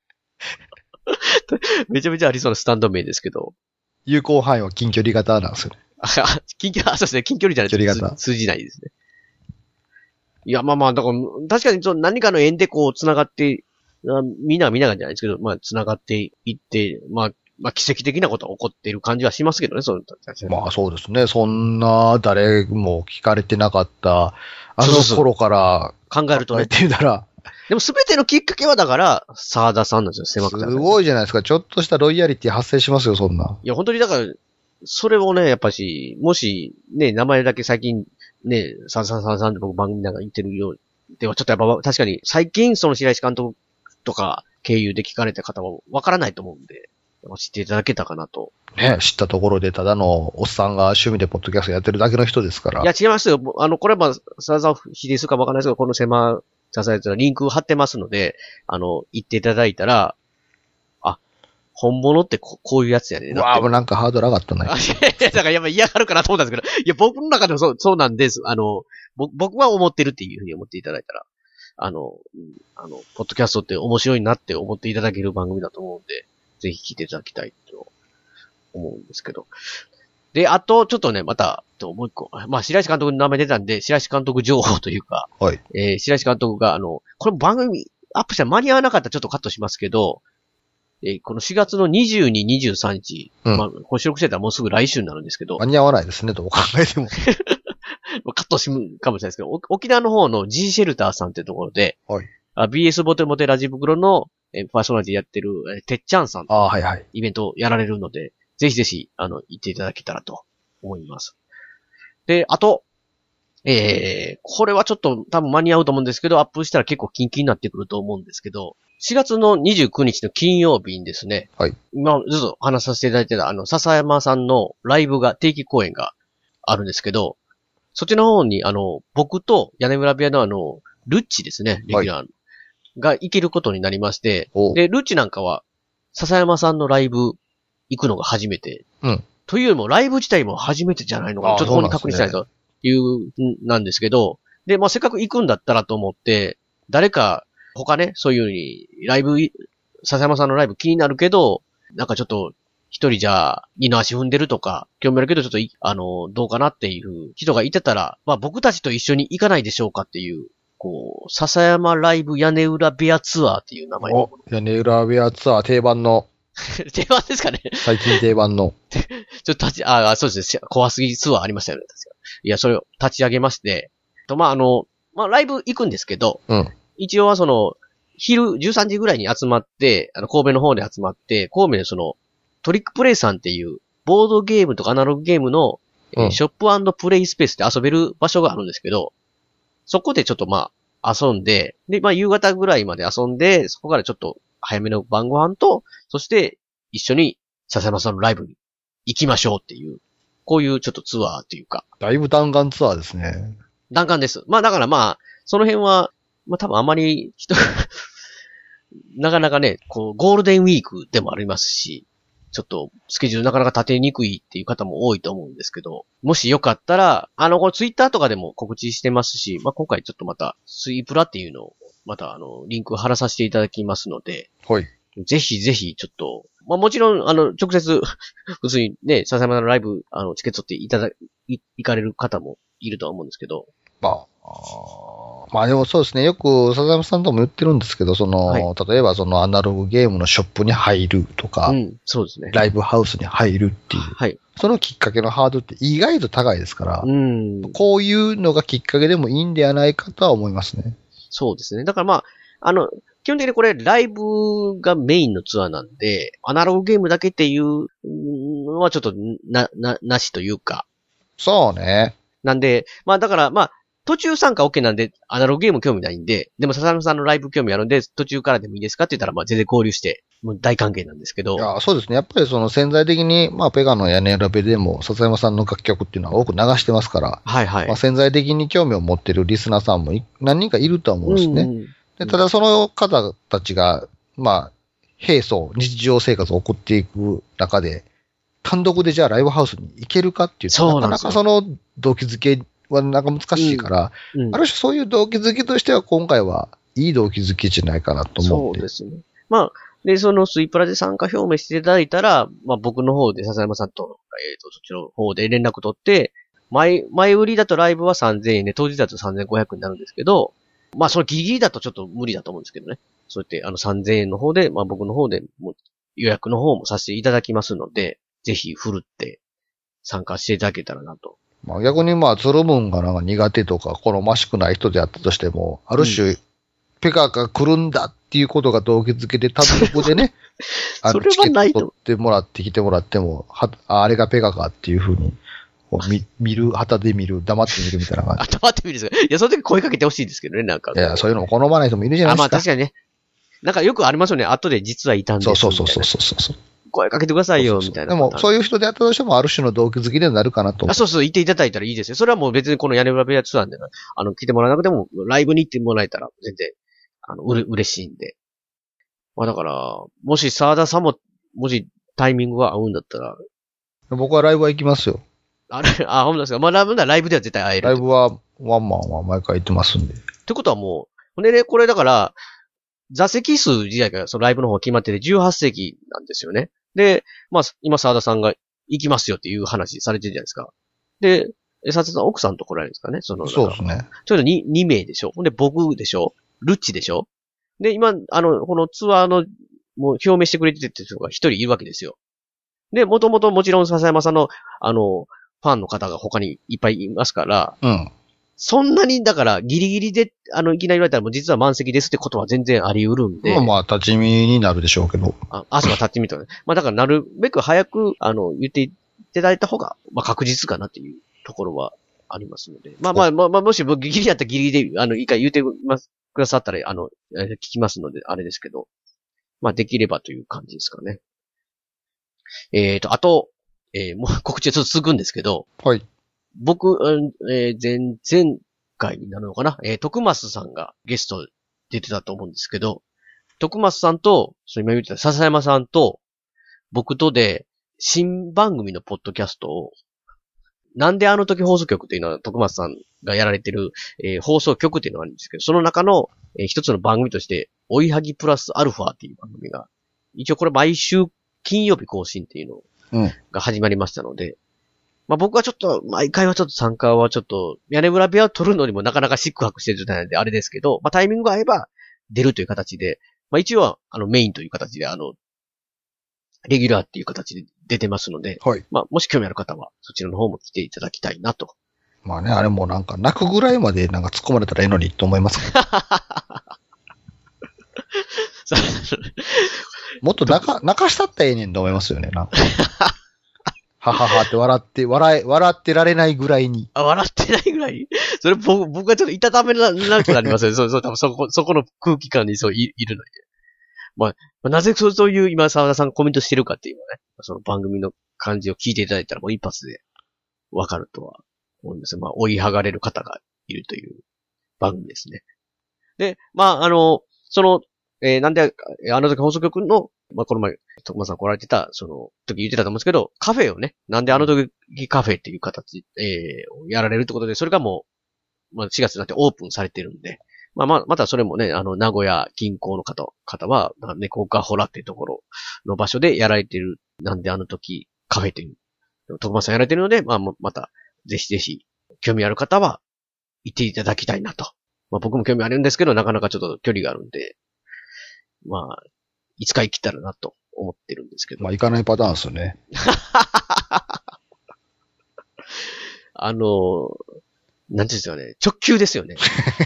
めちゃめちゃありそうなスタンド名ですけど。 有効範囲は近距離型なんですよね。 そうですね、近距離じゃないと通じないですね。いや、まあ、だから、確かに何かの縁で繋がって、みんながじゃないですけど、まあ、繋がっていって、まあ、奇跡的なことが起こっている感じはしますけどね、 まあ、そうですね。そんな、誰も聞かれてなかった、の頃から考えるとね。 って言うたら、 でも全てのきっかけはだから、沢田さんなんですよ、狭くて。 すごいじゃないですか。ちょっとしたロイヤリティ発生しますよ、そんな。 いや、本当にだから、それをね、やっぱし、もし、ね、名前だけ最近、ね、333って僕番組なんか言ってるようでは、ちょっとやっぱ確かに、最近その白石監督とか経由で聞かれた方はわからないと思うんで、知っていただけたかなと。 ね、知ったところでただのおっさんが趣味でポッドキャストやってるだけの人ですから。 いや、違いますよ。これはまあ、沢田秀ですかわからないですけど、この狭さされたリンク貼ってますので、言っていただいたら、本物ってこういうやつやねんな。 わあ、なんかハードル上がったね。 いや、だからやっぱ嫌がるかなと思ったんですけど、いや、僕の中でもそうなんです。僕は思ってるっていうふうに思っていただいたら、ポッドキャストって面白いなって思っていただける番組だと思うんで、ぜひ聞いていただきたいと思うんですけど。で、あと、ちょっとね、また、もう一個。まあ、白石監督の名前出たんで、白石監督情報というか、 はい。 白石監督が、これ番組アップしたら間に合わなかったらちょっとカットしますけど、この4月の22、23日、まあ、これ収録してたらもうすぐ来週になるんですけど。 間に合わないですね、どう考えても。 カットしむかもしれないですけど、沖縄の方の G シェルターさんっていうところで、 はい。 BS ボテモテラジ袋のパーソナリティやってる、てっちゃんさんとはいはい。 イベントをやられるので、ぜひぜひ、行っていただけたらと思います。で、あと、これはちょっと多分間に合うと思うんですけど、アップしたら結構キンキンになってくると思うんですけど、4月の29日の金曜日にですね、 はい。 今、ずっと話させていただいてた、笹山さんのライブが、定期公演があるんですけど、そっちの方に、僕と屋根裏部屋のルッチですね、レギュラーが行けることになりまして、で、ルッチなんかは、笹山さんのライブ行くのが初めて。 うん。 というよりも、ライブ自体も初めてじゃないのかな。ちょっとここに確認したいというなんですけど、で、まあ、せっかく行くんだったらと思って、誰か、他ね、そういう風に、ライブ、笹山さんのライブ気になるけど、なんかちょっと、一人じゃ、二の足踏んでるとか、興味あるけど、ちょっと、どうかなっていう人がいてたら、まあ僕たちと一緒に行かないでしょうかっていう、笹山ライブ屋根裏部屋ツアーっていう名前の。 屋根裏部屋ツアー定番の。 定番ですかね。 最近定番の。 ちょっとそうですね。怖すぎツアーありましたよね。確かいや、それを立ち上げまして、まあ、ライブ行くんですけど、 うん。 一応は昼13時ぐらいに集まって、神戸の方で集まって、神戸でトリックプレイさんっていう、ボードゲームとかアナログゲームの、ショップ&プレイスペースで遊べる場所があるんですけど、そこでちょっとまあ、遊んで、で、まあ、夕方ぐらいまで遊んで、そこからちょっと早めの晩ご飯と、そして一緒に笹山さんのライブに行きましょうっていう、こういうちょっとツアーっていうか。 だいぶ弾丸ツアーですね。 弾丸です。まあだからまあ、その辺は、まあ多分あまりなかなかね、こう、ゴールデンウィークでもありますし、ちょっとスケジュールなかなか立てにくいっていう方も多いと思うんですけど、もしよかったら、これツイッターとかでも告知してますし、まあ今回ちょっとまた、スイプラっていうのを、またリンク貼らさせていただきますので、 はい。 ぜひぜひちょっと、まあもちろん、直接、普通にね、笹山のライブ、チケットって行かれる方もいるとは思うんですけど。 まあでもそうですね。よく笹山さんとも言ってるんですけど、はい、例えばアナログゲームのショップに入るとか、 そうですね。 ライブハウスに入るっていう。はい。そのきっかけのハードルって意外と高いですから、こういうのがきっかけでもいいんではないかとは思いますね。 そうですね。だからまあ、基本的にこれライブがメインのツアーなんで、アナログゲームだけっていうのはちょっとなしというか。 そうね。 なんで、まあだからまあ、途中参加 OK なんで、アナログゲーム興味ないんで、でも笹山さんのライブ興味あるんで、途中からでもいいですかって言ったら、まあ全然交流して、もう大歓迎なんですけど。 いや、そうですね。やっぱり潜在的に、まあペガの屋根裏部でも笹山さんの楽曲っていうのは多く流してますから、はいはい。まあ潜在的に興味を持ってるリスナーさんも何人かいるとは思うんですね。でただその方たちが、まあ、平素、日常生活を送っていく中で、単独でじゃあライブハウスに行けるかっていうと、なかなかその動機づけはなんか難しいから、ある種そういう動機づけとしては今回はいい動機づけじゃないかなと思って。 そうですね。まあ、で、そのスイプラで参加表明していただいたら、まあ僕の方で笹山さんと、そっちの方で連絡取って、前売りだとライブは3000円で、当日だと3500円になるんですけど、まあ、そのギリギリだとちょっと無理だと思うんですけどね。そうやって、3000円の方で、まあ僕の方でも予約の方もさせていただきますので、ぜひ振るって参加していただけたらなと。 まあ逆にまあ、つるむんがなんか苦手とか、好ましくない人であったとしても、ある種、ペガが来るんだっていうことが動機づけで、単独でね、 それはないと。 チケット取ってもらって来てもらっても、あれがペガかっていうふうに。見る、旗で見る、黙って見るみたいな感じ。 黙って見るですか？いや、その時声かけてほしいですけどね、なんか。 いや、そういうのも好まない人もいるじゃないですか。 まあ確かにね。なんかよくありますよね。後で実はいたんです。 そう。 声かけてくださいよ、みたいな。 でも、そういう人であったとしても、ある種の動機づきになるかなと。 そう、言っていただいたらいいですよ。それはもう別にこの屋根裏部屋ツアーで、来てもらわなくても、ライブに行ってもらえたら、全然、嬉しいんで。まあだから、もし沢田さんも、もしタイミングが合うんだったら。 僕はライブは行きますよ。 ほんとですか。まあ、ライブでは絶対会える。 ライブは、ワンマンは毎回行ってますんで。 ってことはもう、ほんでね、これだから、座席数自体がそのライブの方が決まってて18席なんですよね。で、まあ、今沢田さんが行きますよっていう話されてるじゃないですか。で、沢田さん奥さんと来られるんですかね。そうですね。 ちょうど2名でしょ。ほんで僕でしょ。ルッチでしょ。で、今、このツアーの、もう表明してくれてって人が一人いるわけですよ。で、もちろん笹山さんの、ファンの方が他にいっぱいいますから、そんなに、だから、ギリギリで、いきなり言われたら、もう実は満席ですってことは全然あり得るんで。 まあ、立ち見になるでしょうけど。 そう、立ち見とかね。まあ、だから、なるべく早く、言っていただいた方が、まあ、確実かなっていうところはありますので。まあ、もし、ギリギリやったらギリギリで、一回言ってくださったら、聞きますので、あれですけど。まあ、できればという感じですかね。あと、もう告知はちょっと続くんですけど。 はい。 僕、前回になるのかな徳増さんがゲスト出てたと思うんですけど、徳増さんと、今言ってた笹山さんと、僕とで、新番組のポッドキャストを、なんであの時放送局っていうのは徳増さんがやられてる、放送局っていうのがあるんですけど、その中の、一つの番組として、追いはぎプラスアルファっていう番組が、一応これ毎週金曜日更新っていうのが始まりましたので、まあ僕はちょっと、毎回はちょっと参加はちょっと、屋根裏部屋を取るのにもなかなかシックハクしてる状態なんであれですけど、まあタイミングが合えば出るという形で、まあ一応はメインという形でレギュラーっていう形で出てますので、はい。まあもし興味ある方はそちらの方も来ていただきたいなと。 まあね、あれもなんか泣くぐらいまでなんか突っ込まれたらいいのにと思いますけど。もっと泣かしたったらええねんと思いますよね、なんか。はははって笑ってられないぐらいに。 笑ってないぐらいそれ僕はちょっといたためなくなりますよね。多分そこの空気感にいるのに。 なぜそういう今沢田さんがコメントしてるかっていうのはね、その番組の感じを聞いていただいたらもう一発でわかるとは思うんですよ。追い剥がれる方がいるという番組ですね。で、なんで、あの時放送局の、この前、徳間さん来られてた、その時言ってたと思うんですけど、カフェをね、なんであの時カフェっていう形、やられるってことで、それがもう、4月になってオープンされてるんで、またそれもね、名古屋近郊の方は、猫かほらっていうところの場所でやられてる、なんであの時カフェという、徳間さんやられてるので、また、ぜひぜひ、興味ある方は、行っていただきたいなと。僕も興味あるんですけど、なかなかちょっと距離があるんで、いつか行きたらなと思ってるんですけど。 行かないパターンですよね。 なんていうんですよね。直球ですよね。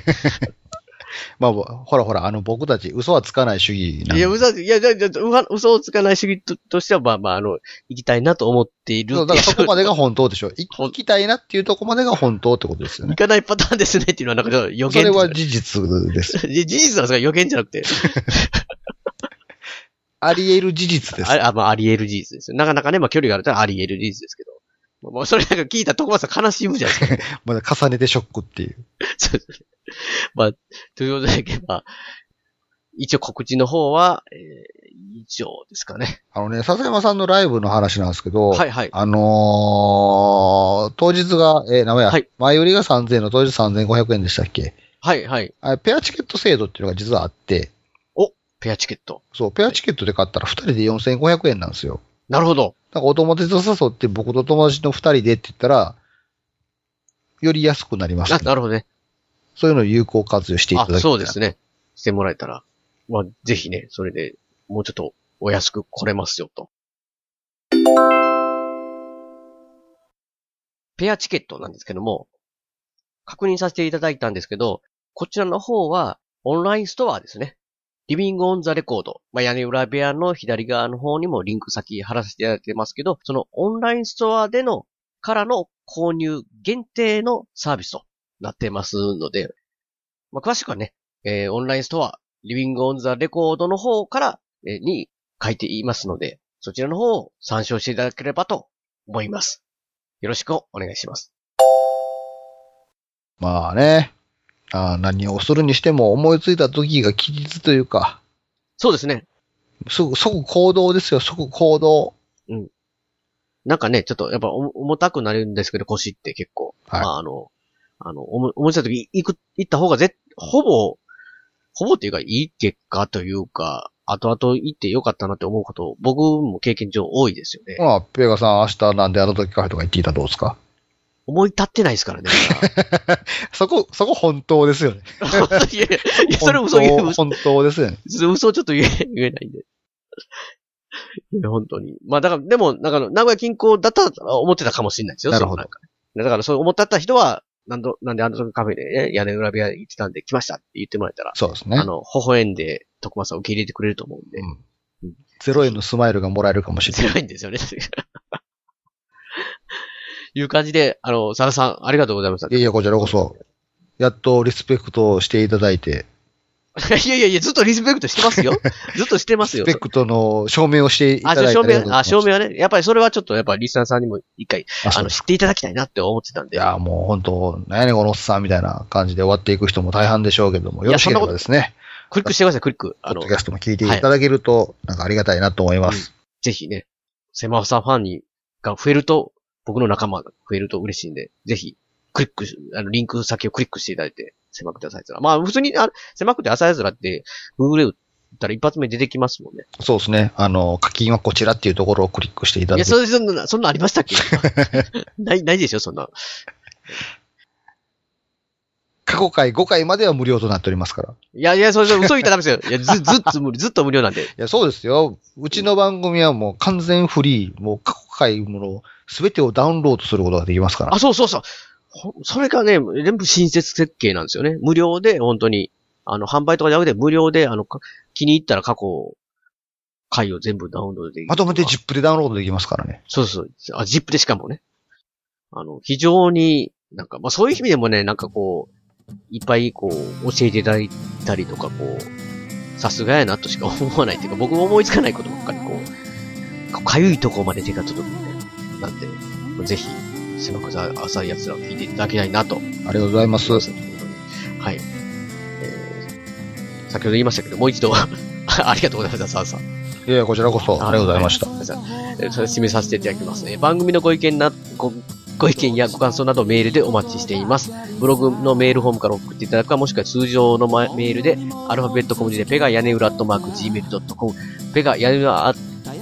ほら、僕たち嘘はつかない主義なんで。 嘘をつかない主義としては、行きたいなと思っている。 そう、だからそこまでが本当でしょ。行きたいなっていうとこまでが本当ってことですよね。 行かないパターンですねっていうのはなんか予言。 それは事実です。 事実なんですか？予言じゃなくて。 あり得る事実です。 あり得る事実ですよ。なかなかね、距離があるとあり得る事実ですけど。もうそれなんか聞いた徳間さん悲しむじゃないですか。 まだ重ねてショックっていう。 そうですね。ということで、一応告知の方は、以上ですかね。 笹山さんのライブの話なんですけど、 はいはい。 当日が、名古屋、 はい、 前売りが3000円の当日3500円でしたっけ？ はいはい。 ペアチケット制度っていうのが実はあって、 ペアチケット。 そう、ペアチケットで買ったら2人で4500円なんですよ。 なるほど。 なんかお友達と誘って僕と友達の2人でって言ったら、より安くなります、ね。 なるほどね。 そういうのを有効活用していただきたい。 そうですね。してもらえたら。ぜひね、それでもうちょっとお安く来れますよと。ペアチケットなんですけども、確認させていただいたんですけど、こちらの方はオンラインストアですね。リビングオンザレコード。屋根裏部屋の左側の方にもリンク先貼らせていただいてますけど、そのオンラインストアでのからの購入限定のサービスとなってますので、詳しくはね、オンラインストア、リビングオンザレコードの方から、に書いていますので、そちらの方を参照していただければと思います。よろしくお願いします。 何をするにしても思いついた時が期日というか。 そうですね。 即行動ですよ、即行動。 うん。なんかね、ちょっとやっぱ重たくなるんですけど、腰って結構。 はい。 思いついた時行った方がほぼっていうかいい結果というか、後々行ってよかったなって思うこと、僕も経験上多いですよね。 ペガさん明日なんであの時カフェとか行っていたらどうですか？ 思い立ってないですからね。 そこ本当ですよね。 いや、それ嘘本当ですよね。 嘘ちょっと言えないんで。いや、本当に。だから、でも、名古屋近郊だったら思ってたかもしれないですよ。 なるほど。 だから、そう思ってた人は、なんであの時カフェで、屋根裏部屋行ってたんで来ましたって言ってもらえたら、 そうですね。 微笑んで、徳間さんを受け入れてくれると思うんで。 0円のスマイルがもらえるかもしれない。 0円ですよね。いう感じで、佐田さん、ありがとうございました。 いや、こちらこそ。やっとリスペクトしていただいて。 いや、ずっとリスペクトしてますよ。ずっとしてますよ。 リスペクトの証明をしていただいて。 証明はね。やっぱりそれはちょっと、リスナーさんにも一回、知っていただきたいなって思ってたんで。 いや、もう本当、何やねんこのおっさんみたいな感じで終わっていく人も大半でしょうけども、よろしければですね。 クリックしてください、クリック。 ポッドキャストも聞いていただけると、なんかありがたいなと思います。 ぜひね、セマファンが増えると、僕の仲間が増えると嬉しいんで、ぜひ、クリック、リンク先をクリックしていただいて、狭くて浅いずら。普通に、狭くて浅いずらって、Google で打ったら一発目出てきますもんね。 そうですね。課金はこちらっていうところをクリックしていただいて。 いや、そんなありましたっけないでしょ、そんな。 過去回5回までは無料となっておりますから。 いや、それ嘘言ったらダメですよ。いや、ずっと無料なんで。いや、そうですよ。うちの番組はもう完全フリー、もう過去回のすべてをダウンロードすることができますから。 そう。それがね、全部親切設計なんですよね。無料で、本当に、販売とかじゃなくて無料で、気に入ったら過去回を全部ダウンロードできる。 まとめて ZIP でダウンロードできますからね。 そう。ZIP でしかもね。非常に、なんか、そういう意味でもね、なんかいっぱい教えていただいたりとか、 さすがやなとしか思わないっていうか、僕も思いつかないことばっかりかゆいところまで手が届くみたいな。なんで、ぜひ、狭く浅い奴らを聞いていただきたいなと。 ありがとうございます。 はい。先ほど言いましたけど、もう一度、ありがとうございました、サーさん。 いや、こちらこそ、ありがとうございました。 締めさせていただきますね。番組のご意見やご感想などメールでお待ちしています。ブログのメールフォームから送っていただくか、もしくは通常のメールで、アルファベット小文字で、ペガ屋根裏@gmail.com、ペガ屋根裏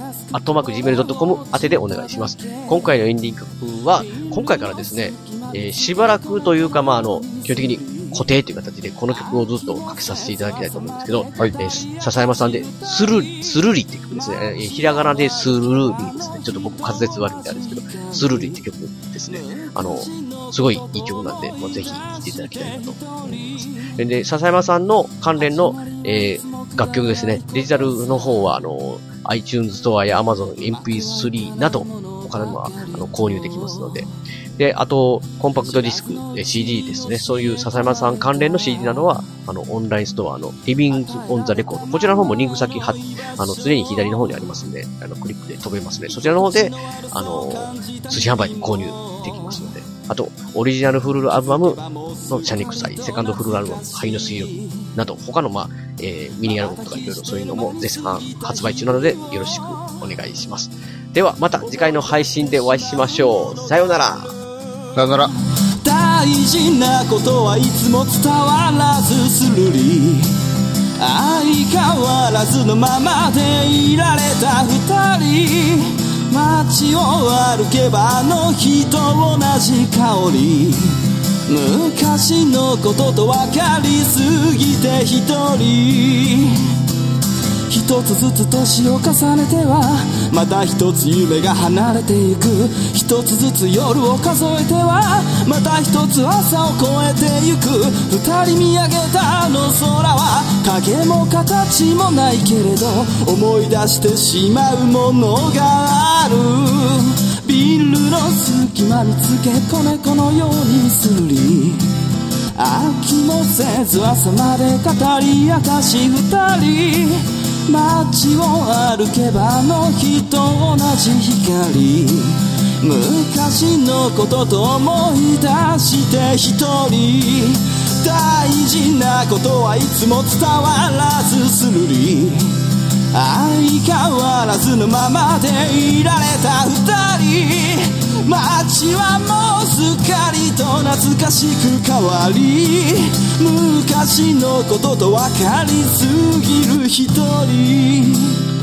@gmail.com 宛てでお願いします。今回のエンディング曲は、今回からですね、しばらくというか、基本的に固定という形でこの曲をずっとかけさせていただきたいと思うんですけど、はい、笹山さんで、スルリって曲ですね。ひらがなでスルリですね。ちょっと僕滑舌悪いみたいですけど、スルリって曲ですね。すごいいい曲なんで、ぜひ聴いていただきたいなと思います。で、笹山さんの関連の、楽曲ですね。デジタルの方は、iTunes ストアや Amazon MP3 など、他には購入できますので。で、あと、コンパクトディスク、CD ですね。そういう笹山さん関連の CD などは、オンラインストアの Living on the Record。こちらの方もリンク先常に左の方にありますんで、クリックで飛べますね。そちらの方で、通信販売に購入できますので。あと、オリジナルフルアルバムのシャニクサイ、セカンドフルアルバム、灰の水曜日など、他のミニアルバムとかいろいろそういうのも絶賛発売中なので、よろしくお願いします。では、また次回の配信でお会いしましょう。さようなら。 さよなら。 大事なことはいつも伝わらずするり、相変わらずのままでいられた二人、街を歩けばあの日と同じ香り、昔のことと分かりすぎて一人、一つずつ年を重ねてはまた一つ夢が離れていく、一つずつ夜を数えてはまた一つ朝を越えてゆく、二人見上げたあの空は影も形もないけれど思い出してしまうものがある、ビルの隙間につけ子猫のようにすり、飽きもせず朝まで語り明かし二人、街を歩けばあの日と同じ光、昔のことと思い出して一人、大事なことはいつも伝わらずするり、相変わらずのままでいられた二人、街はもうすっかりと懐かしく変わり、昔のことと分かりすぎる一人。